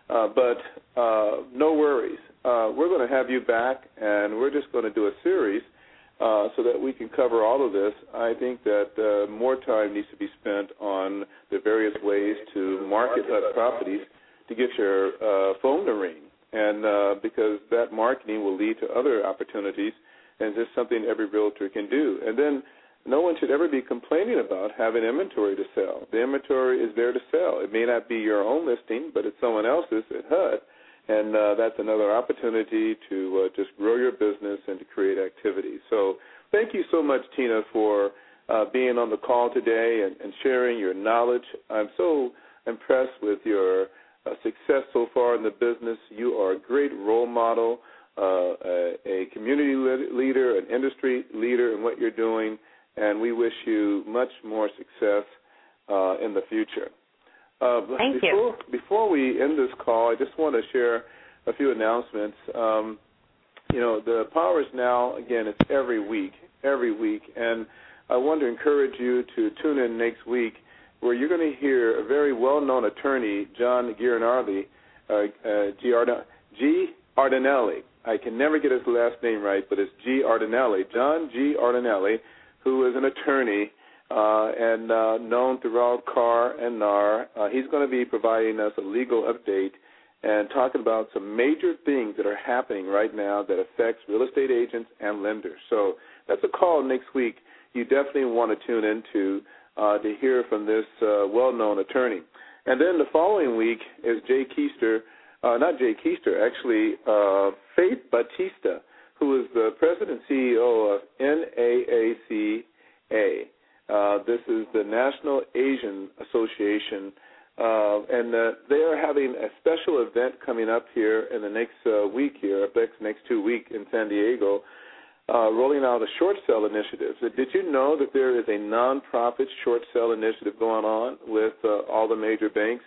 Uh, but uh, no worries. Uh, we're going to have you back, and we're just going to do a series uh, so that we can cover all of this. I think that uh, more time needs to be spent on the various ways to market H U D properties to get your uh, phone to ring, and uh, because that marketing will lead to other opportunities, and it's something every realtor can do. And then no one should ever be complaining about having inventory to sell. The inventory is there to sell. It may not be your own listing, but it's someone else's at H U D, and uh, that's another opportunity to uh, just grow your business and to create activity. So thank you so much, Tina, for uh, being on the call today and, and sharing your knowledge. I'm so impressed with your uh, success so far in the business. You are a great role model, uh, a, a community leader, an industry leader in what you're doing, and we wish you much more success uh, in the future. Uh, Thank before, you. Before we end this call, I just want to share a few announcements. Um, you know, the Power is Now, again, it's every week, every week, and I want to encourage you to tune in next week where you're going to hear a very well-known attorney, John Giarnardi, uh, uh, G. Arden- G. Ardinelli. I can never get his last name right, but it's G. Ardinelli, John G. Ardinelli, who is an attorney uh, and uh, known throughout C A R and N A R. Uh, he's going to be providing us a legal update and talking about some major things that are happening right now that affects real estate agents and lenders. So that's a call next week you definitely want to tune into uh, to hear from this uh, well-known attorney. And then the following week is Jay Keister, uh, not Jay Keister, actually uh, Faith Batista, who is the president and C E O of N A A C A. Uh, this is the National Asian Association, uh, and uh, they are having a special event coming up here in the next uh, week here, next next two weeks in San Diego, uh, rolling out a short sale initiative. So did you know that there is a nonprofit short sale initiative going on with uh, all the major banks?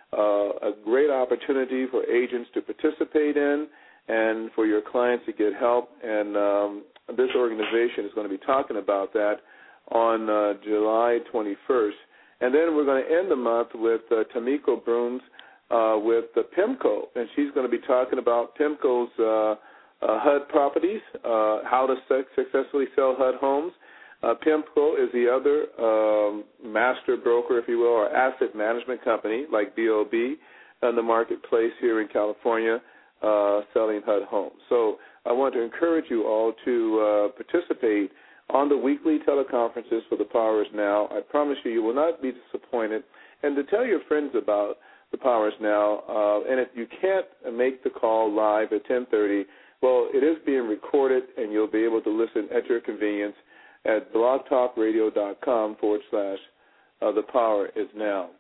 Uh, a great opportunity for agents to participate in and for your clients to get help, and um, this organization is going to be talking about that on uh, July twenty-first. And then we're going to end the month with uh, Tamiko Brooms uh, with uh, PIMCO, and she's going to be talking about PIMCO's uh, uh, H U D properties, uh, how to su- successfully sell H U D homes. Uh, PIMCO is the other um, master broker, if you will, or asset management company like B O B in the marketplace here in California, uh, selling H U D homes. So I want to encourage you all to uh, participate on the weekly teleconferences for the Power is Now. I promise you, you will not be disappointed. And to tell your friends about the Power is Now, uh, and if you can't make the call live at ten thirty, well, it is being recorded, and you'll be able to listen at your convenience at blogtalkradio.com forward slash uh, the Power is Now.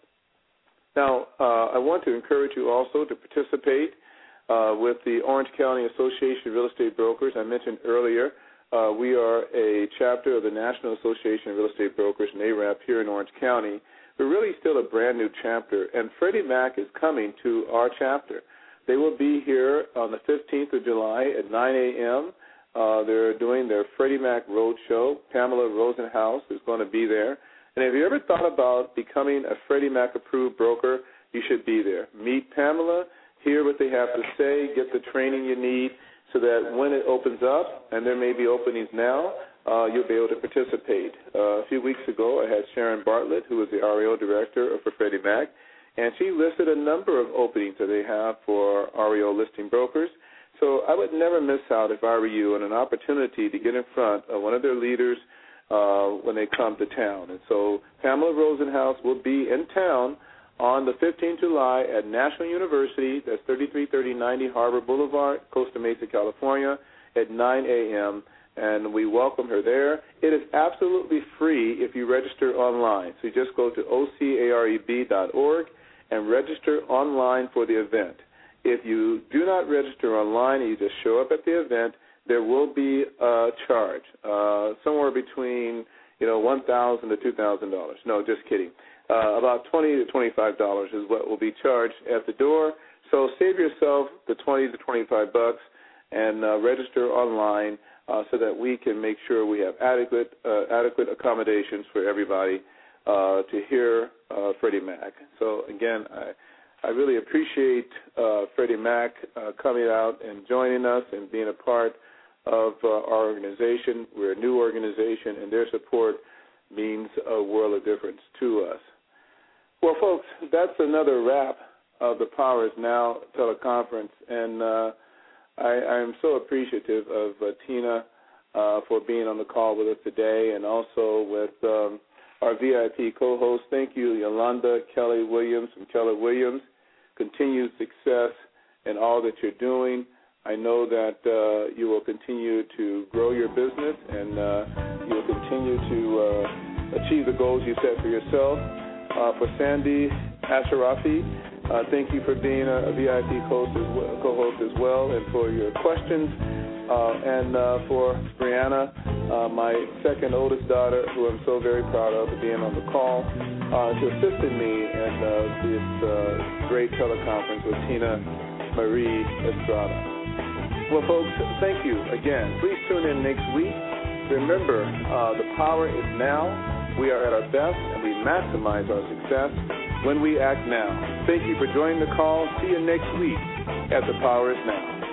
Now, uh, I want to encourage you also to participate uh, with the Orange County Association of Real Estate Brokers. I mentioned earlier, Uh, we are a chapter of the National Association of Real Estate Brokers, N A R A P, here in Orange County. We're really still a brand-new chapter, and Freddie Mac is coming to our chapter. They will be here on the fifteenth of July at nine a.m. Uh, they're doing their Freddie Mac Roadshow. Pamela Rosenhaus is going to be there. And if you ever thought about becoming a Freddie Mac-approved broker, you should be there. Meet Pamela, hear what they have to say, get the training you need, so that when it opens up, and there may be openings now, uh, you'll be able to participate. Uh, a few weeks ago, I had Sharon Bartlett, who is the R E O director for Freddie Mac, and she listed a number of openings that they have for R E O listing brokers. So I would never miss out, if I were you, on an opportunity to get in front of one of their leaders uh, when they come to town. And so Pamela Rosenhaus will be in town on the fifteenth of July at National University, that's thirty-three thirty ninety Harbor Boulevard, Costa Mesa, California, at nine a.m., and we welcome her there. It is absolutely free if you register online. So you just go to O C A R E B dot org and register online for the event. If you do not register online and you just show up at the event, there will be a charge, uh, somewhere between, you know, one thousand dollars to two thousand dollars. No, just kidding. Uh, about twenty to twenty-five dollars is what will be charged at the door. So save yourself the twenty to twenty-five bucks and uh, register online uh, so that we can make sure we have adequate uh, adequate accommodations for everybody uh, to hear uh, Freddie Mac. So again, I, I really appreciate uh, Freddie Mac uh, coming out and joining us and being a part of uh, our organization. We're a new organization, and their support means a world of difference to us. Well, folks, that's another wrap of the Power Is Now teleconference, and uh, I am so appreciative of uh, Tina uh, for being on the call with us today, and also with um, our V I P co-host. Thank you, Yolanda Kelly Williams from Keller Williams. Continued success in all that you're doing. I know that uh, you will continue to grow your business, and uh, you will continue to uh, achieve the goals you set for yourself. Uh, for Sandy Asharafi, uh, thank you for being a, a V I P co-host as, well, co-host as well, and for your questions. Uh, and uh, for Brianna, uh, my second oldest daughter, who I'm so very proud of being on the call, uh, she assisted me in uh, this uh, great teleconference with Tina Marie Estrada. Well, folks, thank you again. Please tune in next week. Remember, uh, the power is now. We are at our best, and we maximize our success when we act now. Thank you for joining the call. See you next week at The Power Is Now.